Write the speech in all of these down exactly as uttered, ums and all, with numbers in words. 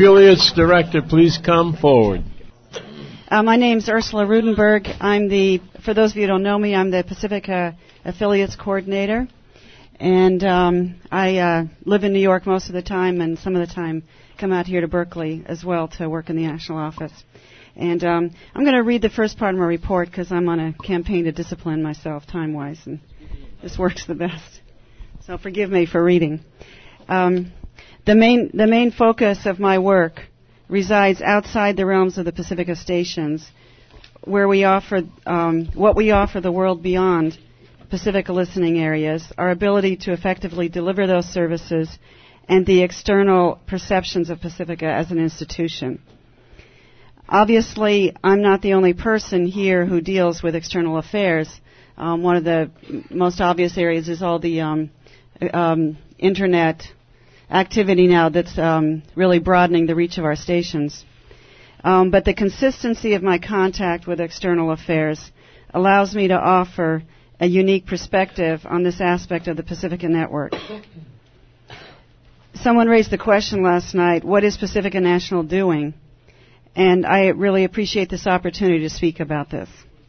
affiliates director please come forward? Uh, my name's Ursula Rudenberg. I'm the, for those of you who don't know me, I'm the Pacifica Affiliates Coordinator. And um, I uh, live in New York most of the time, and some of the time come out here to Berkeley as well to work in the national office. And um, I'm going to read the first part of my report because I'm on a campaign to discipline myself time-wise, and this works the best. So forgive me for reading. Um, the main the main focus of my work resides outside the realms of the Pacifica stations, where we offer um, what we offer the world beyond Pacifica listening areas, our ability to effectively deliver those services, and the external perceptions of Pacifica as an institution. Obviously, I'm not the only person here who deals with external affairs. Um, one of the most obvious areas is all the um, um, internet activity now that's um, really broadening the reach of our stations. Um, but the consistency of my contact with external affairs allows me to offer a unique perspective on this aspect of the Pacifica network. Someone raised the question last night, what is Pacifica National doing? And I really appreciate this opportunity to speak about this.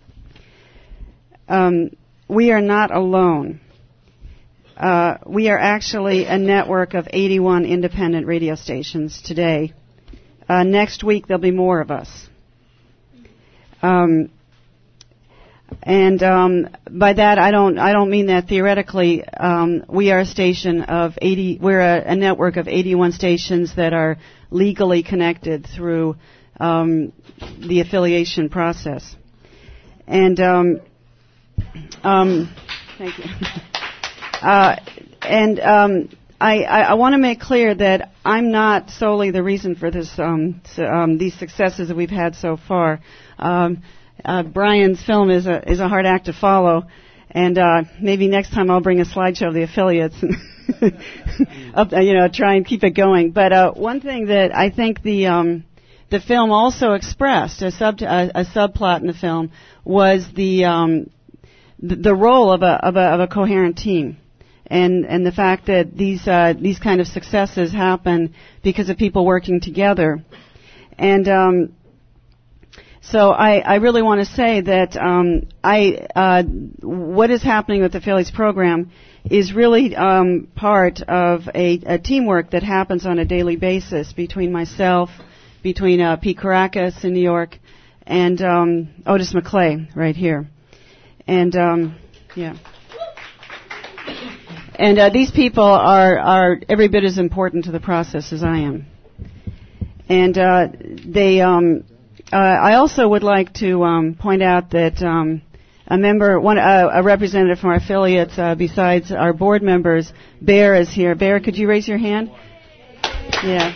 Um, we are not alone. Uh, we are actually a network of eighty-one independent radio stations today. Uh, next week there'll be more of us. Um, and um, by that I don't I don't mean that theoretically. Um, we are a station of eighty. We're a, a network of eighty-one stations that are legally connected through um, the affiliation process. And um, um, thank you. Uh, and um, I, I, I want to make clear that I'm not solely the reason for this um, so, um, these successes that we've had so far. Um, uh, Brian's film is a is a hard act to follow, and uh, maybe next time I'll bring a slideshow of the affiliates and up, you know, try and keep it going. But uh, one thing that I think the um, the film also expressed, a sub a, a subplot in the film, was the um, the, the role of a of a of a coherent team. And, and the fact that these uh, these kind of successes happen because of people working together. And um, so I, I really want to say that um, I uh, what is happening with the Affiliates program is really um, part of a, a teamwork that happens on a daily basis between myself, between uh, Pete Caracas in New York, and um, Otis McClay right here. And um, yeah. And uh, these people are, are every bit as important to the process as I am. And uh, they, um, uh, I also would like to um, point out that um, a member, one, uh, a representative from our affiliates, uh, besides our board members, Bear is here. Bear, could you raise your hand? Yeah.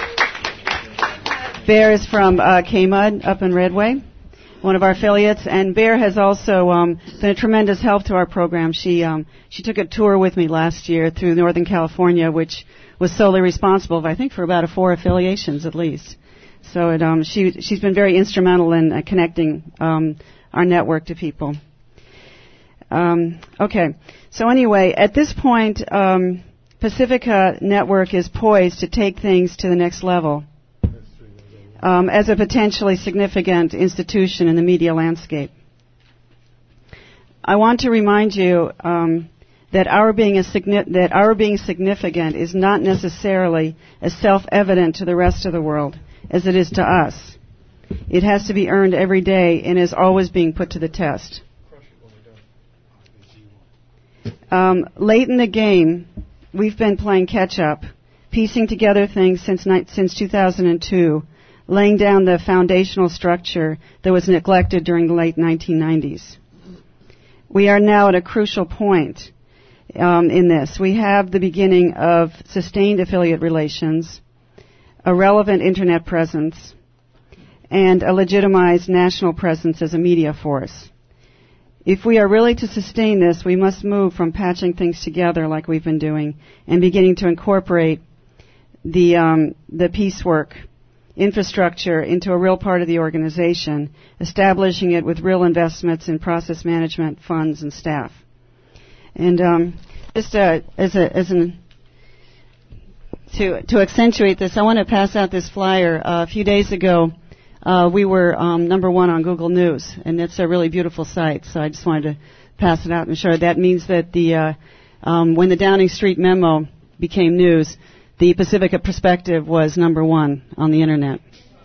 Bear is from uh, K M U D up in Redway, one of our affiliates, and Bear has also um, been a tremendous help to our program. She um, she took a tour with me last year through Northern California, which was solely responsible, I think, for about a four affiliations at least. So it, um, she she's been very instrumental in uh, connecting um, our network to people. Um, okay, so anyway, at this point, um, Pacifica Network is poised to take things to the next level. Um, as a potentially significant institution in the media landscape. I want to remind you um, that our being a signi- that our being significant is not necessarily as self-evident to the rest of the world as it is to us. It has to be earned every day and is always being put to the test. Um, late in the game, we've been playing catch-up, piecing together things since ni- since two thousand two. Laying down the foundational structure that was neglected during the late nineteen nineties. We are now at a crucial point um, in this. We have the beginning of sustained affiliate relations, a relevant Internet presence, and a legitimized national presence as a media force. If we are really to sustain this, we must move from patching things together like we've been doing and beginning to incorporate the um, the piecework infrastructure into a real part of the organization, establishing it with real investments in process management, funds, and staff. And um, just uh, as, a, as an to to accentuate this, I want to pass out this flyer. Uh, a few days ago, uh, we were um, number one on Google News, and it's a really beautiful site. So I just wanted to pass it out and show. That means that the uh, um, when the Downing Street memo became news, the Pacifica Perspective was number one on the internet.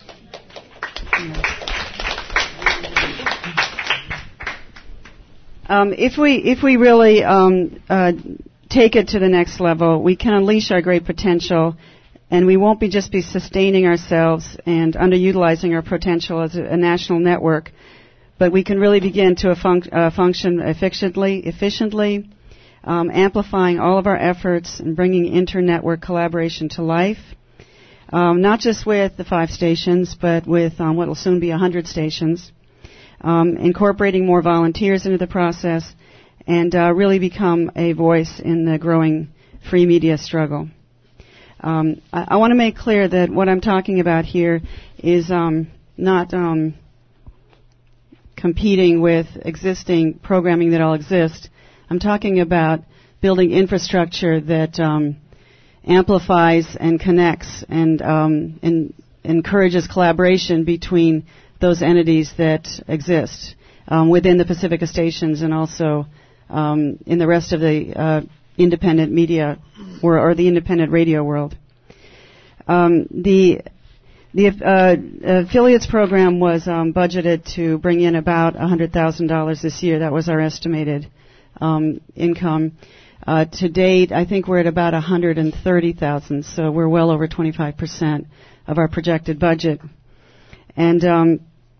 Um, if we if we really um, uh, take it to the next level, we can unleash our great potential, and we won't be just be sustaining ourselves and underutilizing our potential as a, a national network, but we can really begin to func- uh, function efficiently, efficiently, um, amplifying all of our efforts and bringing inter-network collaboration to life, um, not just with the five stations, but with um, what will soon be one hundred stations. Um, incorporating more volunteers into the process, and uh, really become a voice in the growing free media struggle. Um, I, I want to make clear that what I'm talking about here is um, not um, competing with existing programming that all exist. I'm talking about building infrastructure that um, amplifies and connects and, um, and encourages collaboration between those entities that exist um, within the Pacifica stations and also um, in the rest of the uh, independent media or, or the independent radio world. Um, the the uh, affiliates program was um, budgeted to bring in about one hundred thousand dollars this year. That was our estimated um, income. Uh, to date, I think we're at about one hundred thirty thousand dollars, so we're well over twenty-five percent of our projected budget. And um,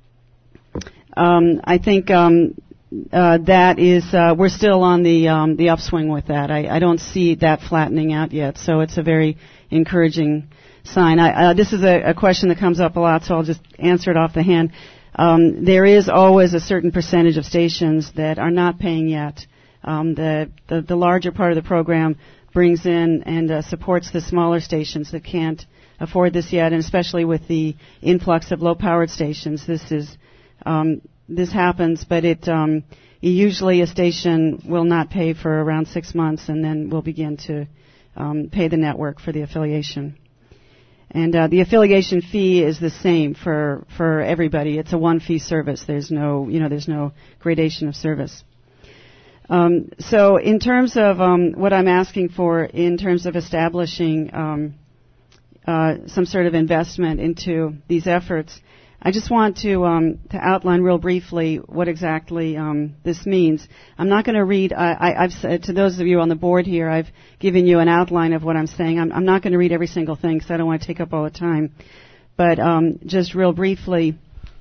um, I think um, uh, that is uh, we're still on the um, the upswing with that. I, I don't see that flattening out yet, so it's a very encouraging sign. I, uh, this is a, a question that comes up a lot, so I'll just answer it off the hand. Um, there is always a certain percentage of stations that are not paying yet. Um, the, the the larger part of the program brings in and uh, supports the smaller stations that can't afford this yet, and especially with the influx of low-powered stations, this is um, this happens. But it um, usually a station will not pay for around six months, and then will begin to um, pay the network for the affiliation. And uh, the affiliation fee is the same for for everybody. It's a one-fee service. There's no you know there's no gradation of service. Um, so in terms of um, what I'm asking for, in terms of establishing um, Uh, some sort of investment into these efforts, I just want to um, to outline real briefly what exactly um, this means. I'm not going to read. I, I, I've said to those of you on the board here, I've given you an outline of what I'm saying. I'm, I'm not going to read every single thing because I don't want to take up all the time. But um, just real briefly,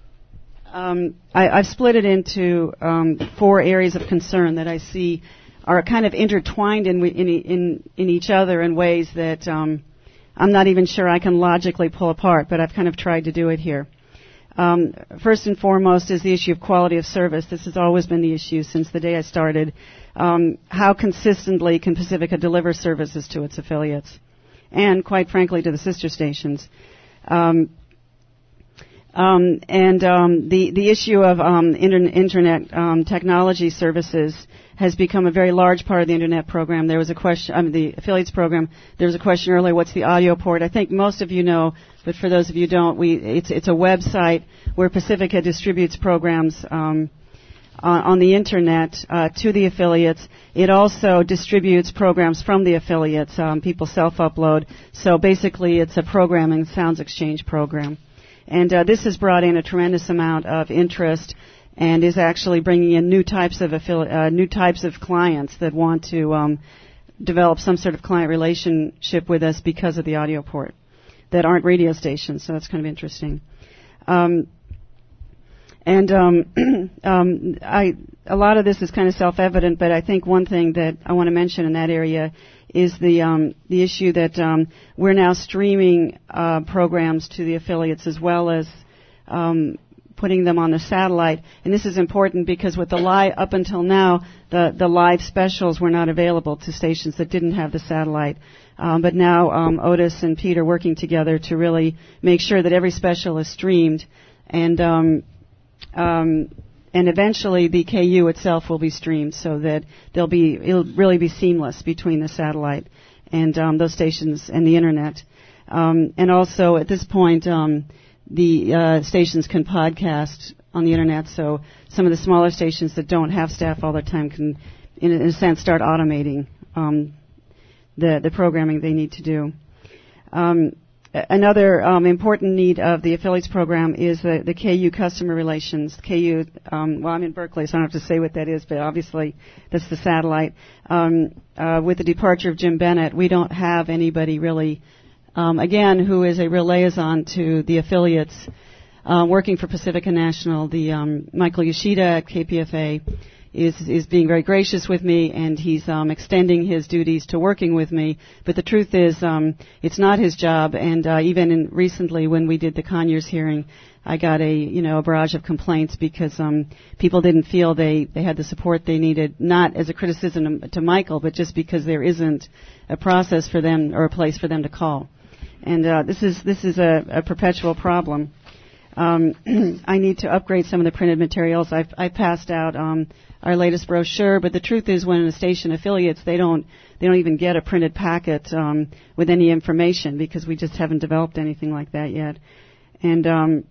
um, I, I've split it into um, four areas of concern that I see are kind of intertwined in in in, in each other in ways that Um, I'm not even sure I can logically pull apart, but I've kind of tried to do it here. Um, first and foremost is the issue of quality of service. This has always been the issue since the day I started. Um, how consistently can Pacifica deliver services to its affiliates, and quite frankly to the sister stations? Um, um, and um, the the issue of um, inter- internet um, technology services has become a very large part of the internet program. There was a question, I mean, the affiliates program. There was a question earlier, what's the audio port? I think most of you know, but for those of you who don't, we it's it's a website where Pacifica distributes programs um, on, on the internet uh, to the affiliates. It also distributes programs from the affiliates. Um, people self-upload. So basically, it's a programming sounds exchange program, and uh, this has brought in a tremendous amount of interest, and is actually bringing in new types of affili- uh, new types of clients that want to um, develop some sort of client relationship with us because of the audio port that aren't radio stations. So that's kind of interesting. Um, and um, um, I, a lot of this is kind of self-evident, but I think one thing that I want to mention in that area is the um, the issue that um, we're now streaming uh, programs to the affiliates as well as um, putting them on the satellite. And this is important because with the live, up until now, the, the live specials were not available to stations that didn't have the satellite. Um, but now um, Otis and Pete are working together to really make sure that every special is streamed, and um, um, and eventually the K U itself will be streamed so that there'll be it'll really be seamless between the satellite and um, those stations and the internet. Um, and also, at this point, um, the uh, stations can podcast on the internet, so some of the smaller stations that don't have staff all the time can, in a, in a sense, start automating um, the, the programming they need to do. Um, another um, important need of the affiliates program is the, the K U customer relations. K U, um, well, I'm in Berkeley, so I don't have to say what that is, but obviously that's the satellite. Um, uh, with the departure of Jim Bennett, we don't have anybody really, um, again, who is a real liaison to the affiliates. Uh, working for Pacifica National, the um, Michael Yoshida at K P F A is is being very gracious with me, and he's um, extending his duties to working with me. But the truth is, um, it's not his job. And uh, even in recently, when we did the Conyers hearing, I got a you know a barrage of complaints because um, people didn't feel they they had the support they needed, not as a criticism to Michael, but just because there isn't a process for them or a place for them to call. And uh, this is this is a, a perpetual problem. Um, I need to upgrade some of the printed materials. I've, I passed out um, our latest brochure, but the truth is, when a station affiliates, they don't they don't even get a printed packet um, with any information because we just haven't developed anything like that yet. And um,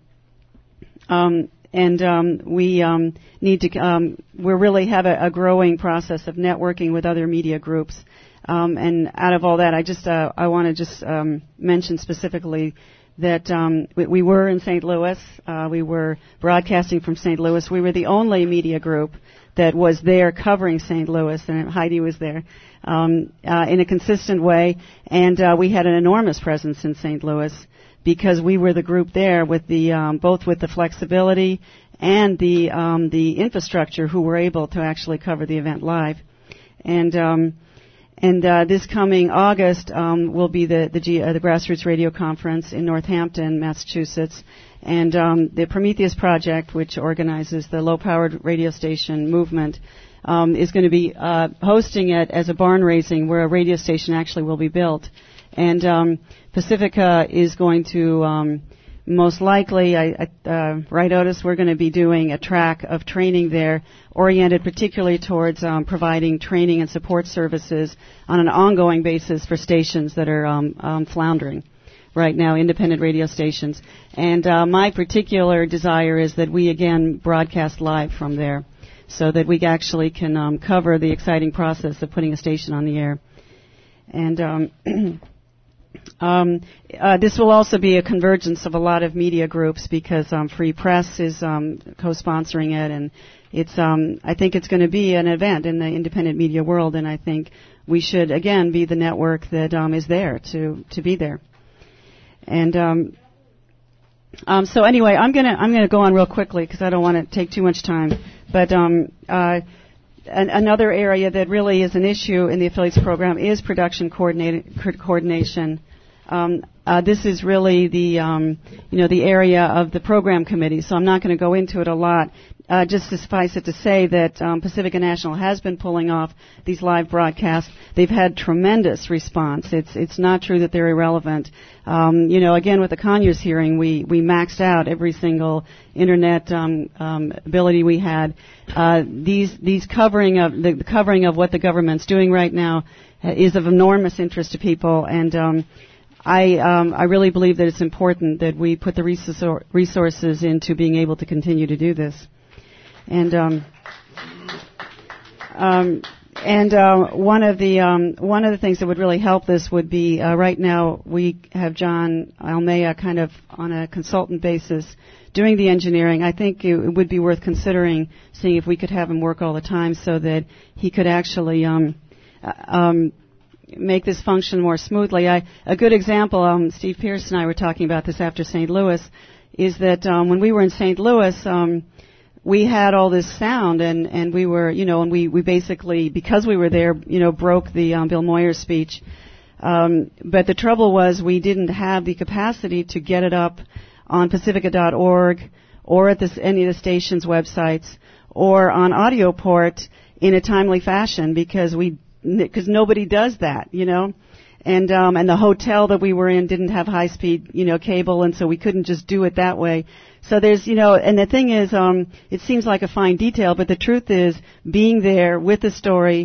um, and um, we um, need to um, we really have a, a growing process of networking with other media groups. Um, and out of all that, I just uh, I want to just um, mention specifically that um, we, we were in Saint Louis. Uh, we were broadcasting from Saint Louis. We were the only media group that was there covering Saint Louis, and Heidi was there um, uh, in a consistent way. And uh, we had an enormous presence in Saint Louis because we were the group there with the um, both with the flexibility and the um, the infrastructure who were able to actually cover the event live. And um, And uh, this coming August um, will be the the, G, uh, the Grassroots Radio Conference in Northampton, Massachusetts, and um, the Prometheus Project, which organizes the low-powered radio station movement, um, is going to be uh, hosting it as a barn raising where a radio station actually will be built. And um, Pacifica is going to um, most likely, I, I, uh, right, Otis, we're going to be doing a track of training there oriented particularly towards um, providing training and support services on an ongoing basis for stations that are um, um, floundering right now, independent radio stations. And uh, my particular desire is that we, again, broadcast live from there so that we actually can um, cover the exciting process of putting a station on the air. And um, Um, uh, this will also be a convergence of a lot of media groups because um, Free Press is um, co-sponsoring it, and it's um, I think it's going to be an event in the independent media world, and I think we should again be the network that um, is there to to be there. And um, um, so anyway, I'm gonna I'm gonna go on real quickly because I don't want to take too much time, but. Um, uh, An, another area that really is an issue in the affiliates program is production coordination. Um, uh, this is really the um, you know the area of the program committee, so I'm not going to go into it a lot. Uh, just to suffice it to say that um, Pacifica National has been pulling off these live broadcasts. They've had tremendous response. It's it's not true that they're irrelevant. Um, you know, again with the Conyers hearing, we we maxed out every single internet um, um, ability we had. Uh, these these covering of the, the covering of what the government's doing right now is of enormous interest to people, and um, I um, I really believe that it's important that we put the resor- resources into being able to continue to do this. And um, um, and uh, one of the um, one of the things that would really help this would be uh, right now we have John Almea kind of on a consultant basis doing the engineering. I think it would be worth considering seeing if we could have him work all the time so that he could actually um, um, make this function more smoothly. I, a good example, um, Steve Pierce and I were talking about this after Saint Louis, is that um, when we were in Saint Louis. Um, We had all this sound, and, and we were, you know, and we, we basically, because we were there, you know, broke the um, Bill Moyer speech. Um, but the trouble was we didn't have the capacity to get it up on Pacifica dot org or at this, any of the station's websites or on AudioPort in a timely fashion because we, because nobody does that, you know. And um, and the hotel that we were in didn't have high-speed, you know, cable, and so we couldn't just do it that way. So there's, you know, and the thing is, um, it seems like a fine detail, but the truth is, being there with the story,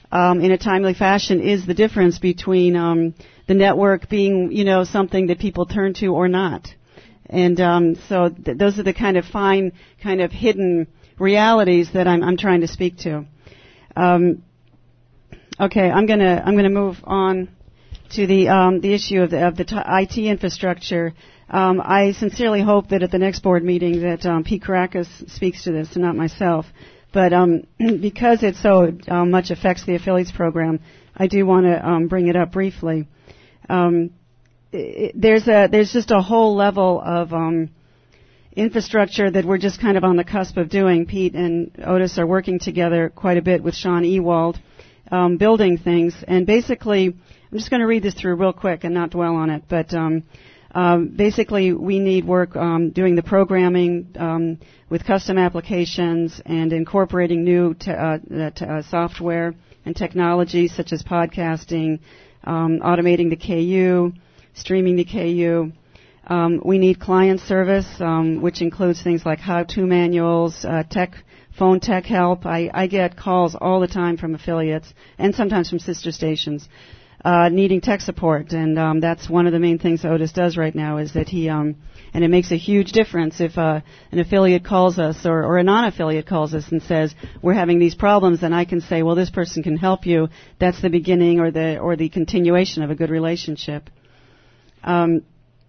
um, in a timely fashion is the difference between um, the network being, you know, something that people turn to or not. And um, so th- those are the kind of fine, kind of hidden realities that I'm, I'm trying to speak to. Um, okay, I'm gonna I'm gonna move on to the um, the issue of the, of the t- I T infrastructure. Um, I sincerely hope that at the next board meeting that um, Pete Caracas speaks to this and not myself. But um, because it so uh, much affects the affiliates program, I do want to um, bring it up briefly. Um, it, there's a there's just a whole level of um, infrastructure that we're just kind of on the cusp of doing. Pete and Otis are working together quite a bit with Sean Ewald, um, building things. And basically, I'm just going to read this through real quick and not dwell on it. But um, um, basically, we need work um, doing the programming um, with custom applications and incorporating new te- uh, t- uh, software and technology such as podcasting, um, automating the K U, streaming the K U. Um, we need client service, um, which includes things like how-to manuals, uh, tech, phone tech help. I, I get calls all the time from affiliates and sometimes from sister stations uh, needing tech support, and um, that's one of the main things Otis does right now. Is that he um, and it makes a huge difference if uh, an affiliate calls us or, or a non-affiliate calls us and says we're having these problems, and I can say, well, this person can help you. That's the beginning or the or the continuation of a good relationship. Um,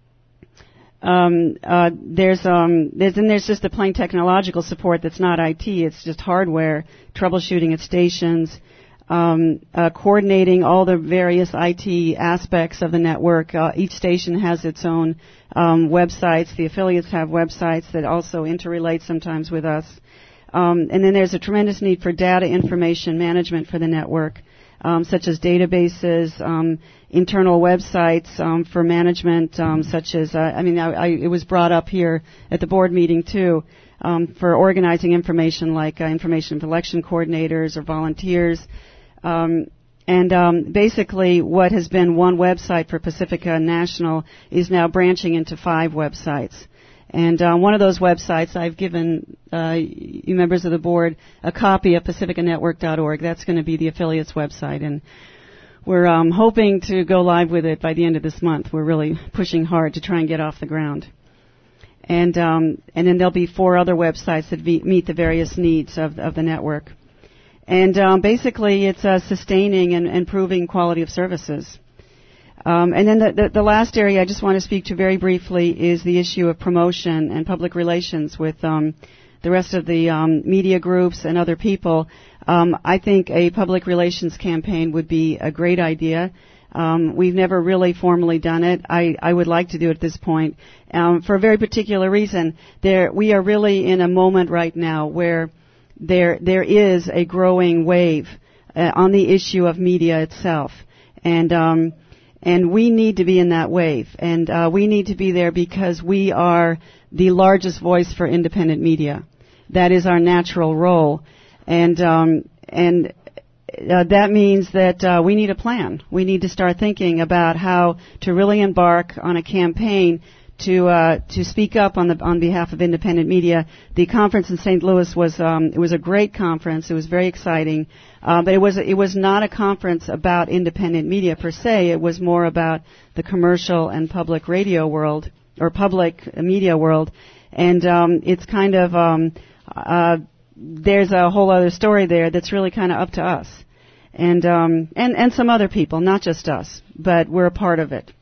Um, uh, there's, um, there's, and there's just the plain technological support that's not I T. It's just hardware, troubleshooting at stations, um, uh, coordinating all the various I T aspects of the network. Uh, each station has its own um, websites. The affiliates have websites that also interrelate sometimes with us. Um, and then there's a tremendous need for data information management for the network. Um, such as databases, um, internal websites um, for management, um, such as, uh, I mean, I, I, it was brought up here at the board meeting too, um, for organizing information like uh, information for election coordinators or volunteers. Um, and um, basically what has been one website for Pacifica National is now branching into five websites. And uh, one of those websites, I've given uh, you members of the board a copy of pacifica network dot org. That's going to be the affiliates website, and we're um, hoping to go live with it by the end of this month. We're really pushing hard to try and get off the ground. And um, and then there'll be four other websites that be, meet the various needs of, of the network. And um, basically, it's uh, sustaining and improving quality of services. Um, and then the, the, the last area I just want to speak to very briefly is the issue of promotion and public relations with um, the rest of the um, media groups and other people. Um, I think a public relations campaign would be a great idea. Um, we've never really formally done it. I, I would like to do it at this point um, for a very particular reason. There, we are really in a moment right now where there there is a growing wave uh, on the issue of media itself, and um, And we need to be in that wave. And uh, we need to be there because we are the largest voice for independent media. That is our natural role. And um, and uh, that means that uh, we need a plan. We need to start thinking about how to really embark on a campaign to uh, to speak up on the on behalf of independent media. The conference in Saint Louis was um, it was a great conference. It was very exciting. Uh, but it was it was not a conference about independent media per se. It was more about the commercial and public radio world or public media world, and um, it's kind of um, uh, there's a whole other story there that's really kind of up to us, and um, and and some other people, not just us, but we're a part of it.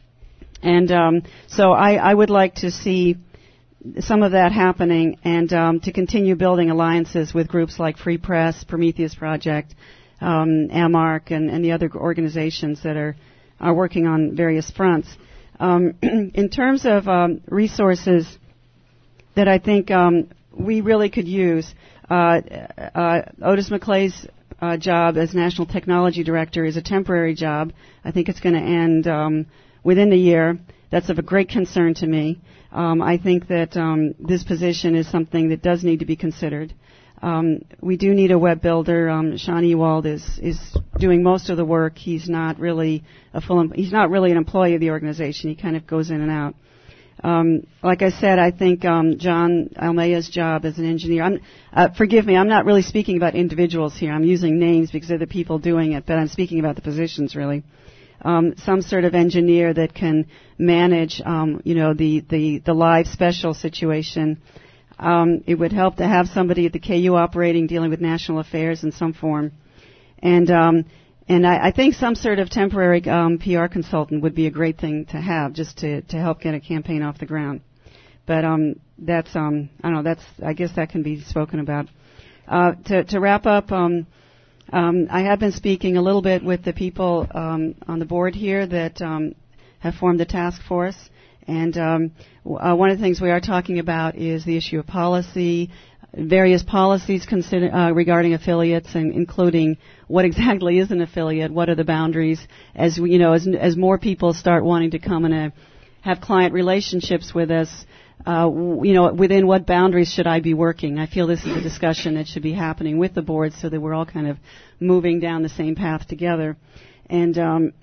And um, so I, I would like to see some of that happening, and um, to continue building alliances with groups like Free Press, Prometheus Project, um, AMARC, and, and the other organizations that are, are working on various fronts. Um, in terms of um, resources that I think um, we really could use, uh, uh, Otis McClay's uh, job as National Technology Director is a temporary job. I think it's going to end um, within the year. That's of a great concern to me. Um, I think that um, this position is something that does need to be considered. Um, we do need a web builder. Um, Sean Ewald is is doing most of the work. He's not really a full. He's not really an employee of the organization. He kind of goes in and out. Um, like I said, I think um, John Almea's job as an engineer. I'm, uh, forgive me, I'm not really speaking about individuals here. I'm using names because they're the people doing it, but I'm speaking about the positions really. Um, some sort of engineer that can manage, um, you know, the, the, the live special situation. Um, it would help to have somebody at the K U operating, dealing with national affairs in some form, and um, and I, I think some sort of temporary um, P R consultant would be a great thing to have, just to, to help get a campaign off the ground. But um, that's um, I don't know. That's I guess that can be spoken about. Uh, to, to wrap up, um, um, I have been speaking a little bit with the people um, on the board here that um, have formed the task force, and um, w- uh, one of the things we are talking about is the issue of policy. Various policies consider, uh, regarding affiliates, and including what exactly is an affiliate, what are the boundaries. As we, you know, as as more people start wanting to come and uh, have client relationships with us, uh, w- you know, within what boundaries should I be working? I feel this is a discussion that should be happening with the board, so that we're all kind of moving down the same path together. And um,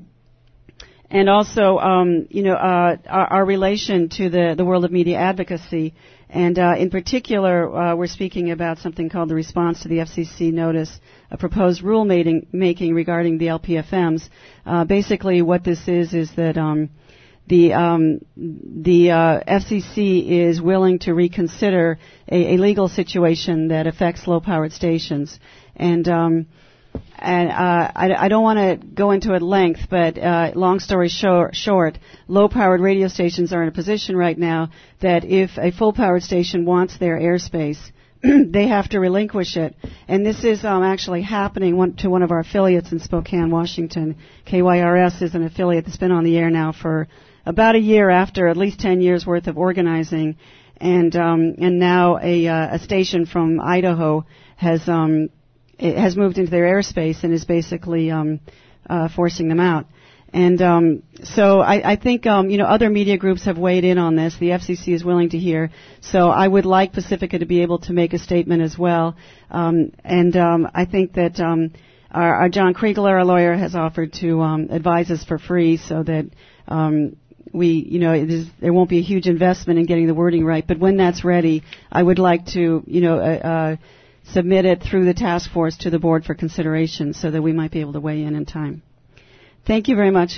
and also, um, you know, uh, our, our relation to the the world of media advocacy. And uh, in particular, uh, we're speaking about something called the response to the F C C notice, a proposed rule making, making regarding the L P F Ms. Uh, basically, what this is is that um, the um, the uh, F C C is willing to reconsider a, a legal situation that affects low-powered stations, and um, and uh, I, I don't want to go into it length, but uh, long story short, short, low-powered radio stations are in a position right now that if a full-powered station wants their airspace, they have to relinquish it. And this is um, actually happening one, to one of our affiliates in Spokane, Washington. K Y R S is an affiliate that's been on the air now for about a year after at least ten years worth of organizing, and um, and now a, uh, a station from Idaho has um, it has moved into their airspace and is basically um, uh, forcing them out. And um, so I, I think um, you know other media groups have weighed in on this. The F C C is willing to hear. So I would like Pacifica to be able to make a statement as well. Um, and um, I think that um, our, our John Kriegler, our lawyer, has offered to um, advise us for free, so that um, we, you know, it is, there won't be a huge investment in getting the wording right. But when that's ready, I would like to, you know. Uh, uh, submit it through the task force to the board for consideration, so that we might be able to weigh in in time. Thank you very much.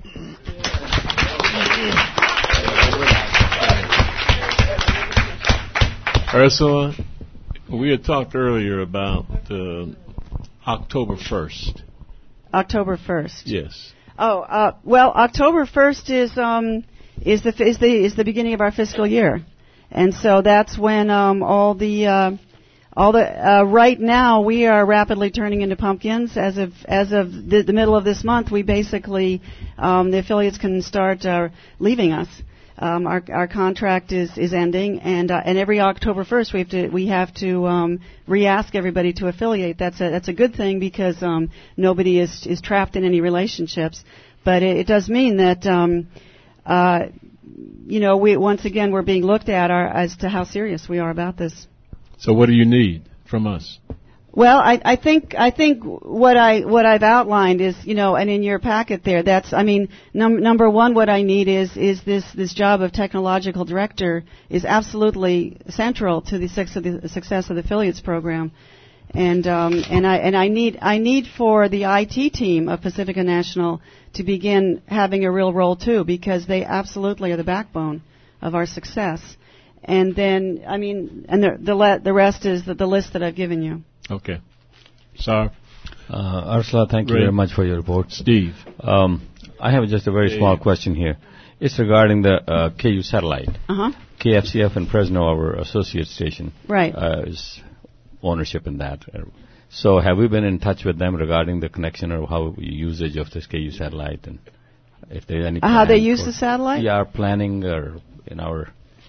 Ursula, we had talked earlier about uh, October first. October first. Yes. Oh, uh, well, October first is um, is the is the is the beginning of our fiscal year, and so that's when um, all the uh, All the uh, right now we are rapidly turning into pumpkins. As of as of the, the middle of this month, we basically um, the affiliates can start uh, leaving us. Um, our our contract is, is ending, and uh, and every October first we have to we have to um, re-ask everybody to affiliate. That's a that's a good thing, because um, nobody is is trapped in any relationships. But it, it does mean that um, uh, you know we once again we're being looked at our, as to how serious we are about this. So what do you need from us? Well, I, I think I think what I what I've outlined is, you know, and in your packet there, that's I mean num- number one, what I need is is this this job of technological director is absolutely central to the success of the, success of the affiliates program, and um, and I and I need I need for the I T team of Pacifica National to begin having a real role too, because they absolutely are the backbone of our success. And then, I mean, and the the, le- the rest is the, the list that I've given you. Okay. Sir? Uh, Ursula, thank you Great. very much for your report. Steve? Um, I have just a very Hey. small question here. It's regarding the uh, K U satellite. Uh-huh. K F C F in Fresno, our associate station, Right. uh, is ownership in that. Uh, So have we been in touch with them regarding the connection or how usage of this K U satellite, and if there's any Uh, how they plan use for- the satellite? Yeah, our planning or in our,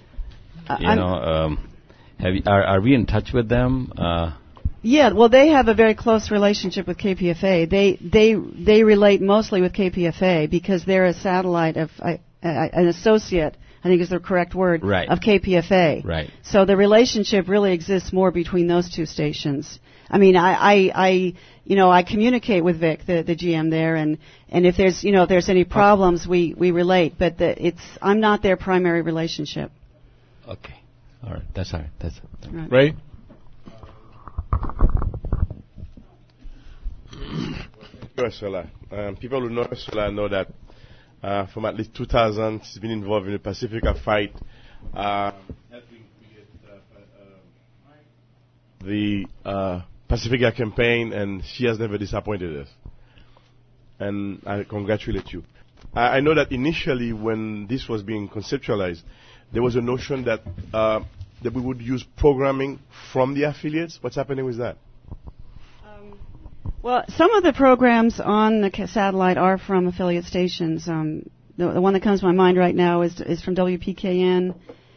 Uh, you I'm- know, um, have you, are, are we in touch with them? Uh, Yeah, well, they have a very close relationship with K P F A. They they they relate mostly with K P F A because they're a satellite of uh, uh, an associate I think is the correct word, right. of K P F A. Right. So the relationship really exists more between those two stations. I mean, I, I, I you know, I communicate with Vic, the, the G M there, and, and if there's, you know, if there's any problems, we, we relate, but the, it's, I'm not their primary relationship. Okay. All right. That's all right. That's all right. Ray? Ursula. Um, people who know Ursula know that uh, from at least two thousand, she's been involved in the Pacifica fight, uh, helping create uh, uh, the uh, Pacifica campaign, and she has never disappointed us. And I congratulate you. I, I know that initially, when this was being conceptualized, there was a notion that uh, that we would use programming from the affiliates. What's happening with that? Well, some of the programs on the satellite are from affiliate stations. Um, the, the one that comes to my mind right now is is from W P K N.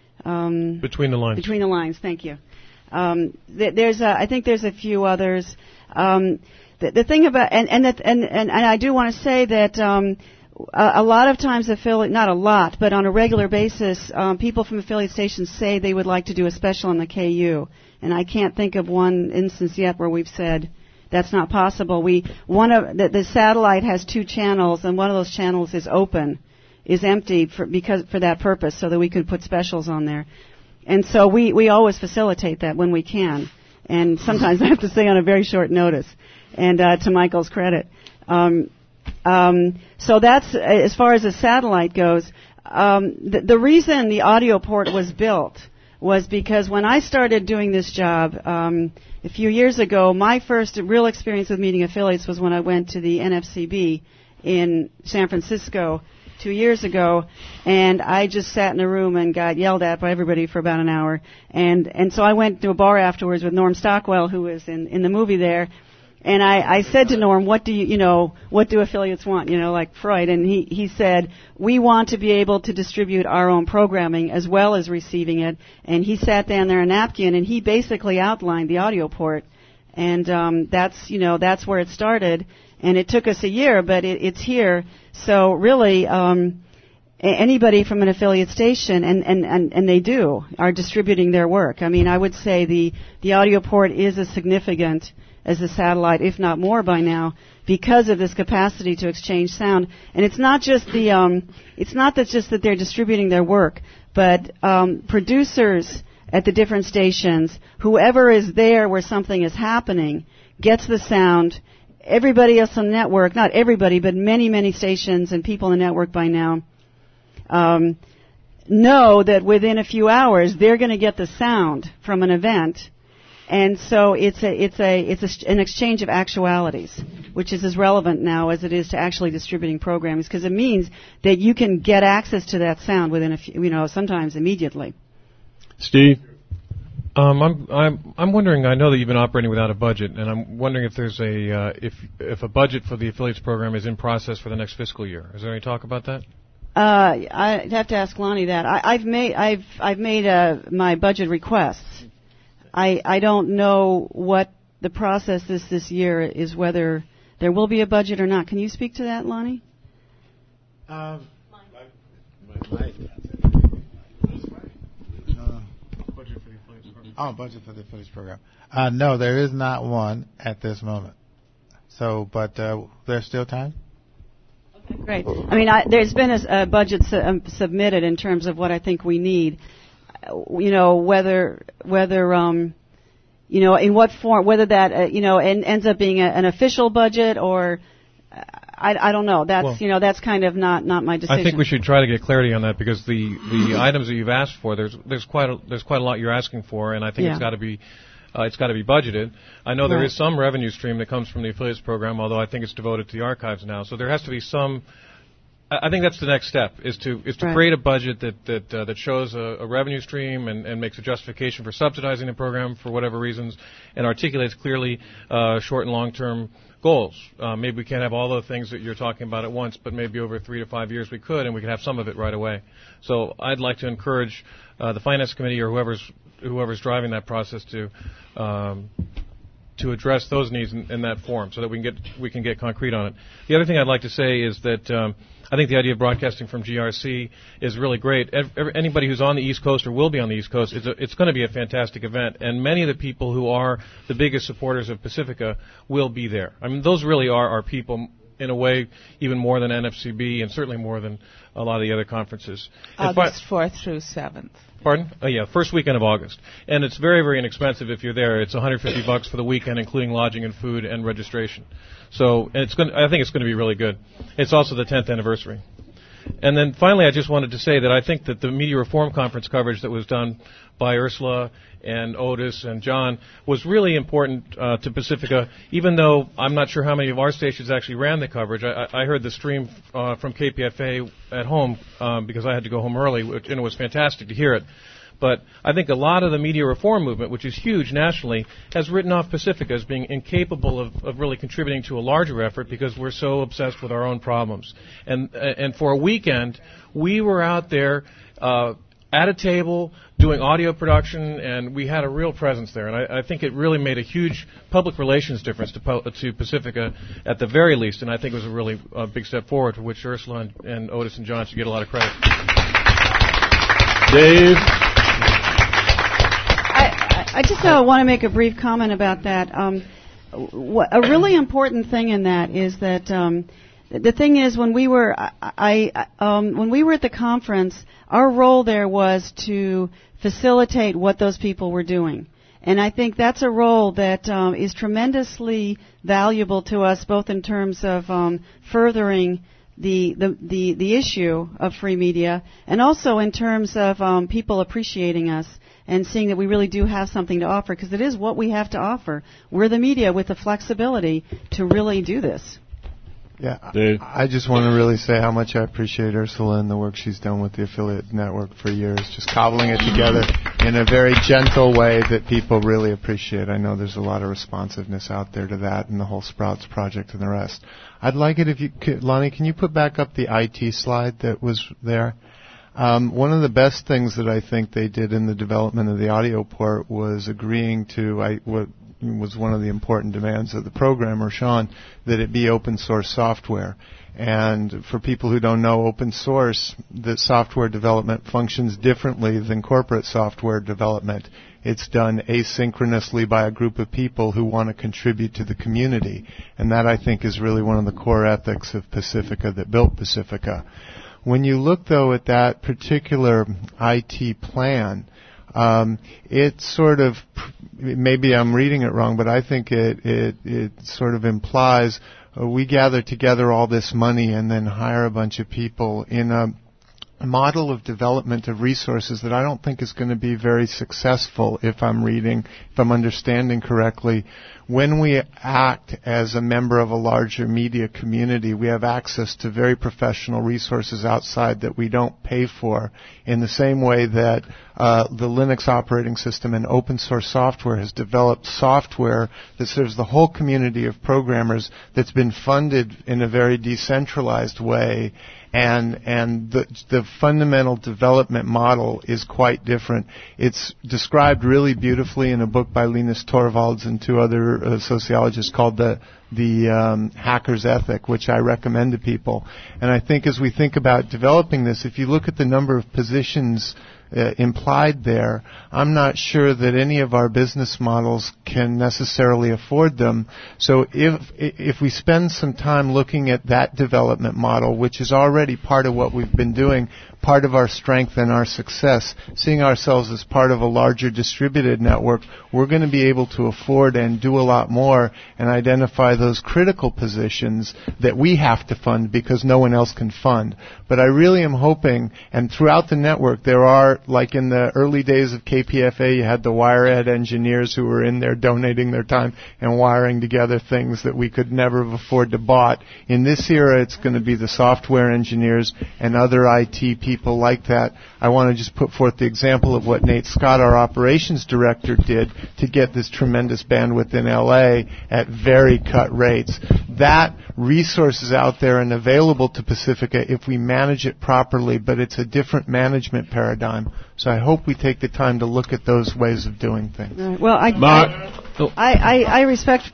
Um, Between the Lines. Between the Lines. Thank you. Um, th- there's, a, I think, there's a few others. Um, the, the thing about and and, that, and and and I do want to say that um, a, a lot of times affiliate, not a lot, but on a regular basis, um, people from affiliate stations say they would like to do a special on the K U, and I can't think of one instance yet where we've said. That's not possible. We one of the, the satellite has two channels, and one of those channels is open, is empty for because for that purpose, so that we could put specials on there. And so we we always facilitate that when we can, and sometimes I have to say on a very short notice. And uh, to Michael's credit, um, um, so that's as far as the satellite goes. Um, the, the reason the audio port was built was because when I started doing this job um, a few years ago, my first real experience with meeting affiliates was when I went to the N F C B in San Francisco two years ago, and I just sat in a room and got yelled at by everybody for about an hour. And and so I went to a bar afterwards with Norm Stockwell, who was in, in the movie there. And I, I said to Norm, what do you, you know, what do affiliates want, you know, like Freud? And he, he said, we want to be able to distribute our own programming as well as receiving it. And he sat down there a napkin and he basically outlined the audio port. And, um, that's, you know, that's where it started. And it took us a year, but it, it's here. So really, um, anybody from an affiliate station, and, and, and, and they do, are distributing their work. I mean, I would say the, the audio port is as significant as a satellite, if not more by now, because of this capacity to exchange sound. And it's not just the, um, it's not that just that they're distributing their work, but um, producers at the different stations, whoever is there where something is happening, gets the sound. Everybody else on the network, not everybody, but many, many stations and people in the network by now, um, know that within a few hours they're going to get the sound from an event. And so it's a it's a it's a, an exchange of actualities, which is as relevant now as it is to actually distributing programs, because it means that you can get access to that sound within a few, you know, sometimes immediately. Steve, um, I'm I'm I'm wondering. I know that you've been operating without a budget, and I'm wondering if there's a uh, if if a budget for the affiliates program is in process for the next fiscal year. Is there any talk about that? Uh, I'd have to ask Lonnie that. I, I've made I've I've made uh, my budget requests. I, I don't know what the process is this year is, whether there will be a budget or not. Can you speak to that, Lonnie? Um, oh, budget for the affiliates program. Uh, no, there is not one at this moment. So, but uh, there's still time. Okay, great. I mean, I, there's been a, a budget su- um, submitted in terms of what I think we need. You know, whether whether um, you know, in what form, whether that uh, you know, en- ends up being a, an official budget or uh, I, I don't know. That's well, you know, that's kind of not, not my decision. I think we should try to get clarity on that, because the, the items that you've asked for, there's there's quite a, there's quite a lot you're asking for, and I think yeah. it's got to be uh, it's got to be budgeted. I know there right. is some revenue stream that comes from the affiliates program, although I think it's devoted to the archives now. So there has to be some. I think that's the next step, is to is to right. create a budget that that uh, that shows a, a revenue stream and, and makes a justification for subsidizing the program for whatever reasons, and articulates clearly uh, short and long-term goals. Uh, maybe we can't have all the things that you're talking about at once, but maybe over three to five years we could, and we could have some of it right away. So I'd like to encourage uh, the finance committee or whoever's whoever's driving that process to um, to address those needs in, in that form, so that we can get we can get concrete on it. The other thing I'd like to say is that um, I think the idea of broadcasting from G R C is really great. Every, anybody who's on the East Coast or will be on the East Coast, it's, a, it's going to be a fantastic event, and many of the people who are the biggest supporters of Pacifica will be there. I mean, those really are our people, in a way, even more than N F C B and certainly more than a lot of the other conferences. August fourth through seventh. Pardon? Oh, yeah, first weekend of August. And it's very, very inexpensive if you're there. It's one hundred fifty bucks for the weekend, including lodging and food and registration. So and it's going I think it's going to be really good. It's also the tenth anniversary. And then finally, I just wanted to say that I think that the Media Reform Conference coverage that was done by Ursula and Otis and John was really important uh, to Pacifica, even though I'm not sure how many of our stations actually ran the coverage. I, I heard the stream uh, from K P F A at home um, because I had to go home early, which, and it was fantastic to hear it. But I think a lot of the media reform movement, which is huge nationally, has written off Pacifica as being incapable of, of really contributing to a larger effort because we're so obsessed with our own problems. And and for a weekend, we were out there uh, at a table doing audio production, and we had a real presence there. And I, I think it really made a huge public relations difference to, po- to Pacifica at the very least, and I think it was a really uh, big step forward, for which Ursula and, and Otis and John should get a lot of credit. Dave? I just uh, want to make a brief comment about that. Um, wh- a really important thing in that is that um, the thing is when we were I, I um, when we were at the conference, our role there was to facilitate what those people were doing, and I think that's a role that um, is tremendously valuable to us, both in terms of um, furthering the, the the the issue of free media, and also in terms of um, people appreciating us and seeing that we really do have something to offer, because it is what we have to offer. We're the media with the flexibility to really do this. Yeah, Dave? I just want to really say how much I appreciate Ursula and the work she's done with the affiliate network for years, just cobbling it together in a very gentle way that people really appreciate. I know there's a lot of responsiveness out there to that and the whole Sprouts project and the rest. I'd like it if you could, Lonnie, can you put back up the I T slide that was there? Um, one of the best things that I think they did in the development of the audio port was agreeing to I, what was one of the important demands of the programmer, Sean, that it be open source software. And for people who don't know, open source, the software development functions differently than corporate software development. It's done asynchronously by a group of people who want to contribute to the community. And that, I think, is really one of the core ethics of Pacifica that built Pacifica. When you look, though, at that particular I T plan, um, it sort of, maybe I'm reading it wrong, but I think it, it, it sort of implies uh, we gather together all this money and then hire a bunch of people in a model of development of resources that I don't think is going to be very successful, if I'm reading, if I'm understanding correctly. When we act as a member of a larger media community, we have access to very professional resources outside that we don't pay for, in the same way that uh, the Linux operating system and open source software has developed software that serves the whole community of programmers that's been funded in a very decentralized way. And and the the fundamental development model is quite different. It's described really beautifully in a book by Linus Torvalds and two other uh, sociologists called the the um, Hacker's Ethic, which I recommend to people. And I think as we think about developing this, if you look at the number of positions Uh, implied there, I'm not sure that any of our business models can necessarily afford them. So if if we spend some time looking at that development model, which is already part of what we've been doing, part of our strength and our success, seeing ourselves as part of a larger distributed network, we're going to be able to afford and do a lot more and identify those critical positions that we have to fund because no one else can fund. But I really am hoping, and throughout the network there are, like in the early days of K P F A, you had the wire-ed engineers who were in there donating their time and wiring together things that we could never have afforded to bought. In this era, it's going to be the software engineers and other I T people people like that, I want to just put forth the example of what Nate Scott, our operations director, did to get this tremendous bandwidth in L A at very cut rates. That resource is out there and available to Pacifica if we manage it properly, but it's a different management paradigm. So I hope we take the time to look at those ways of doing things. Uh, well, I, Mark. I, I, I respect.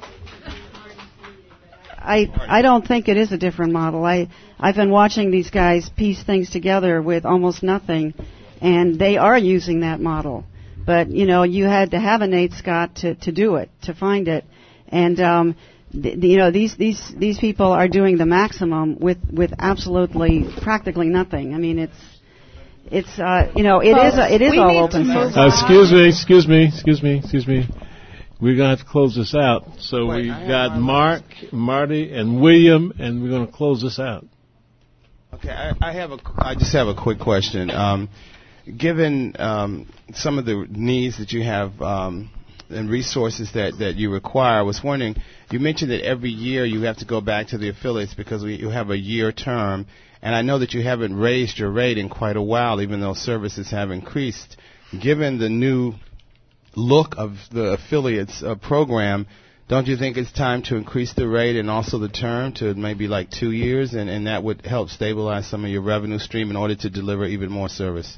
I I don't think it is a different model. I I've been watching these guys piece things together with almost nothing, and they are using that model. But you know, you had to have a Nate Scott to, to do it, to find it, and um, th- you know these these these people are doing the maximum with with absolutely practically nothing. I mean, it's. It's uh, you know it well, is a, it is all open source. Uh, excuse me, excuse me, excuse me, excuse me. We're gonna have to close this out. So Wait, we've got Mark, Marty, and William, and we're gonna close this out. Okay, I, I have a I just have a quick question. Um, given um, some of the needs that you have um, and resources that, that you require, I was wondering. You mentioned that every year you have to go back to the affiliates because we, you have a year term. And I know that you haven't raised your rate in quite a while, even though services have increased. Given the new look of the affiliates uh, program, don't you think it's time to increase the rate and also the term to maybe like two years, and, and that would help stabilize some of your revenue stream in order to deliver even more service?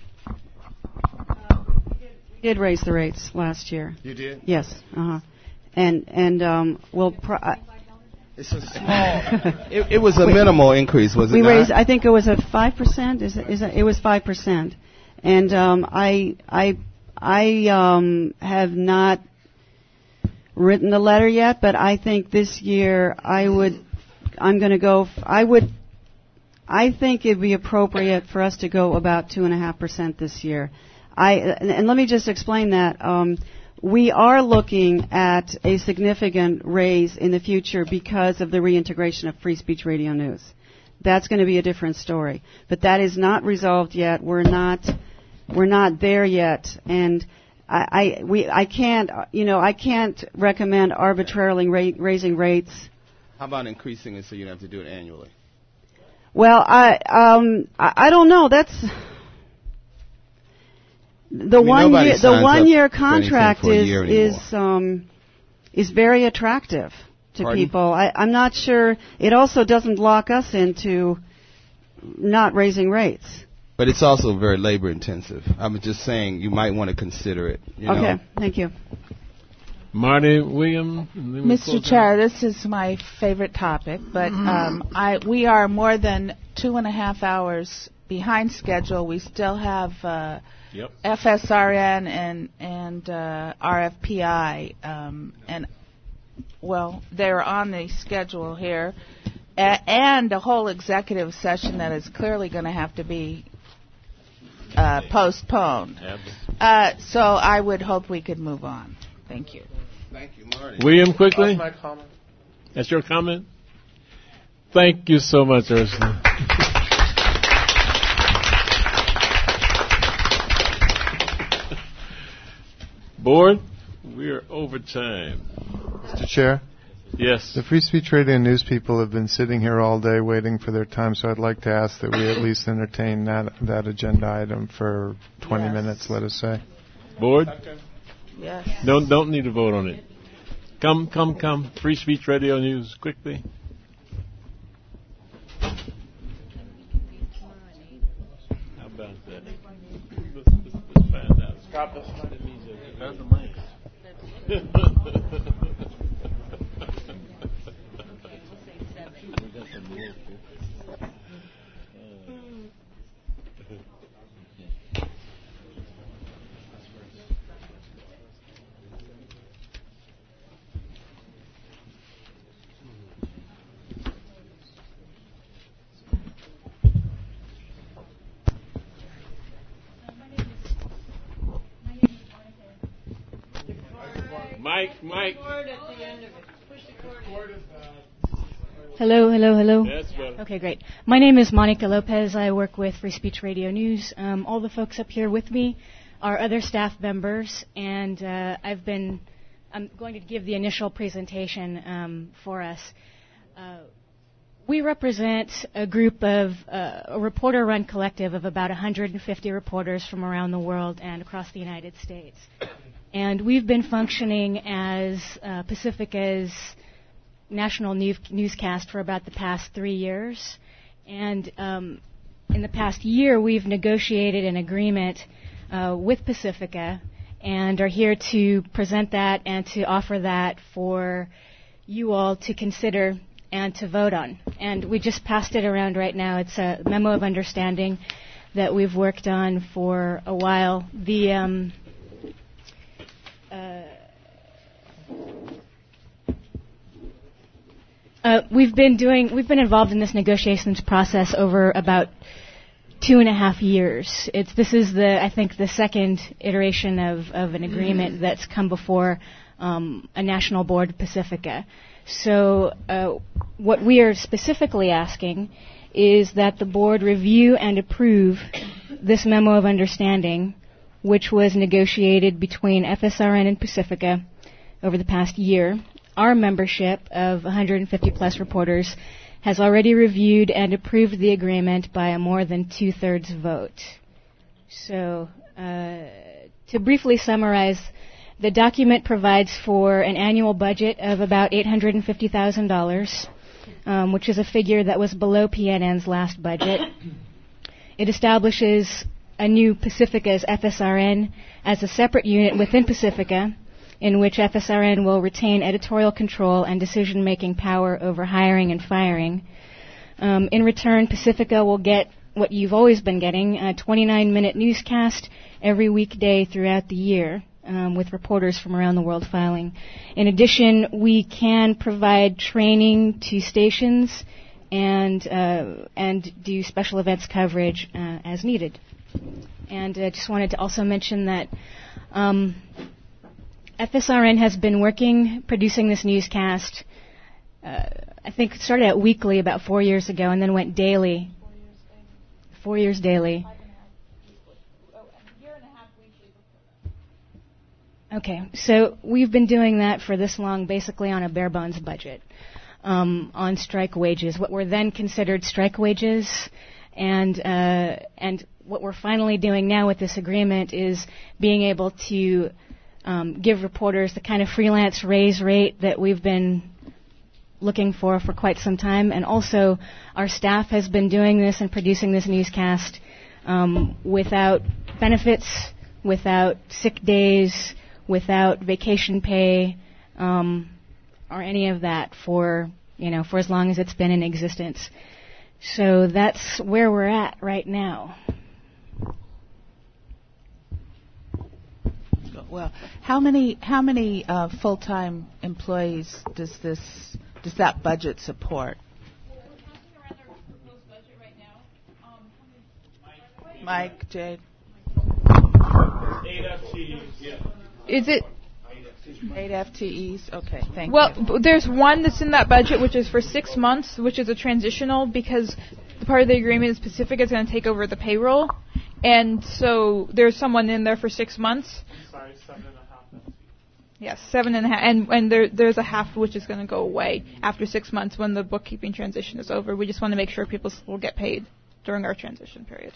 Uh, we did raise the rates last year. You did? Yes. Uh-huh. And and um, we'll. Pro- I, It's a small. it, it was a minimal increase, was it we not? raised. I think it was a five percent. Is it? Is it? It was five percent. And um, I I I um, have not written the letter yet, but I think this year I would. I'm going to go. F- I would. I think it'd be appropriate for us to go about two and a half percent this year. I and, and let me just explain that. Um, We are looking at a significant raise in the future because of the reintegration of Free Speech Radio News. That's going to be a different story, but that is not resolved yet. We're not, we're not there yet, and I, I we, I can't, you know, I can't recommend arbitrarily ra- raising rates. How about increasing it so you don't have to do it annually? Well, I, um, I, I don't know. That's. The I mean, one year, the one year contract is is um, is very attractive to Pardon? people. I, I'm not sure. It also doesn't lock us into not raising rates. But it's also very labor intensive. I'm just saying you might want to consider it. You okay, know? Thank you. Marty, William, Mister Chair, this is my favorite topic, but um, I we are more than two and a half hours behind schedule. We still have. Uh, Yep. F S R N and and uh, R F P I um, and well, they're on the schedule here, a- and a whole executive session that is clearly going to have to be uh, postponed. Uh, so I would hope we could move on. Thank you. Thank you, Marty. William, quickly. That's my comment. That's your comment. Thank you so much, Ursula. Board, we are over time. Mister Chair? Yes. The Free Speech Radio News people have been sitting here all day waiting for their time, so I'd like to ask that we at least entertain that that agenda item for twenty Yes. minutes, let us say. Board? Yes. Don't don't need to vote on it. Come, come, come. Free Speech Radio News, quickly. How about that? Let's, let's, let's find out. Stop this. That's the mic. Mike, Mike. Hello, hello, hello. That's better. Okay, great. My name is Monica Lopez. I work with Free Speech Radio News. Um, all the folks up here with me are other staff members, and uh, I've been. I'm going to give the initial presentation um, for us. Uh, We represent a group of, uh, a reporter-run collective of about one hundred fifty reporters from around the world and across the United States. And we've been functioning as uh, Pacifica's national news- newscast for about the past three years. And um, in the past year, we've negotiated an agreement uh, with Pacifica and are here to present that and to offer that for you all to consider and to vote on. And we just passed it around right now. It's a memo of understanding that we've worked on for a while. The um, uh, uh, we've been doing we've been involved in this negotiations process over about two and a half years. It's this is the I think the second iteration of, of an agreement that's come before um, a national board of Pacifica. So uh, what we are specifically asking is that the board review and approve this memo of understanding, which was negotiated between F S R N and Pacifica over the past year. Our membership of one hundred fifty plus reporters has already reviewed and approved the agreement by a more than two-thirds vote. So uh, to briefly summarize, the document provides for an annual budget of about eight hundred fifty thousand dollars, um, which is a figure that was below P N N's last budget. It establishes a new Pacifica's F S R N as a separate unit within Pacifica, in which F S R N will retain editorial control and decision-making power over hiring and firing. Um, in return, Pacifica will get what you've always been getting, a twenty-nine minute newscast every weekday throughout the year. Um, with reporters from around the world filing. In addition, we can provide training to stations and uh, and do special events coverage uh, as needed. And I uh, just wanted to also mention that um, F S R N has been working, producing this newscast, uh, I think it started out weekly about four years ago and then went daily. Four years daily. Okay, so we've been doing that for this long basically on a bare bones budget, um, on strike wages, what were then considered strike wages, and uh, and what we're finally doing now with this agreement is being able to um, give reporters the kind of freelance raise rate that we've been looking for for quite some time, and also our staff has been doing this and producing this newscast um, without benefits, without sick days, without vacation pay, um, or any of that for, you know, for as long as it's been in existence. So that's where we're at right now. Well, how many how many uh, full-time employees does this does that budget support? Mike, Jade. Eight F T Es, yeah. Is it? Eight F T Es. Okay, thank well, you. Well, b- there's one that's in that budget, which is for six months, which is a transitional because the part of the agreement is Pacifica is going to take over the payroll, and so there's someone in there for six months. Sorry, seven and a half F T Es. Yes, seven and a half, and and there there's a half which is going to go away after six months when the bookkeeping transition is over. We just want to make sure people will get paid during our transition period.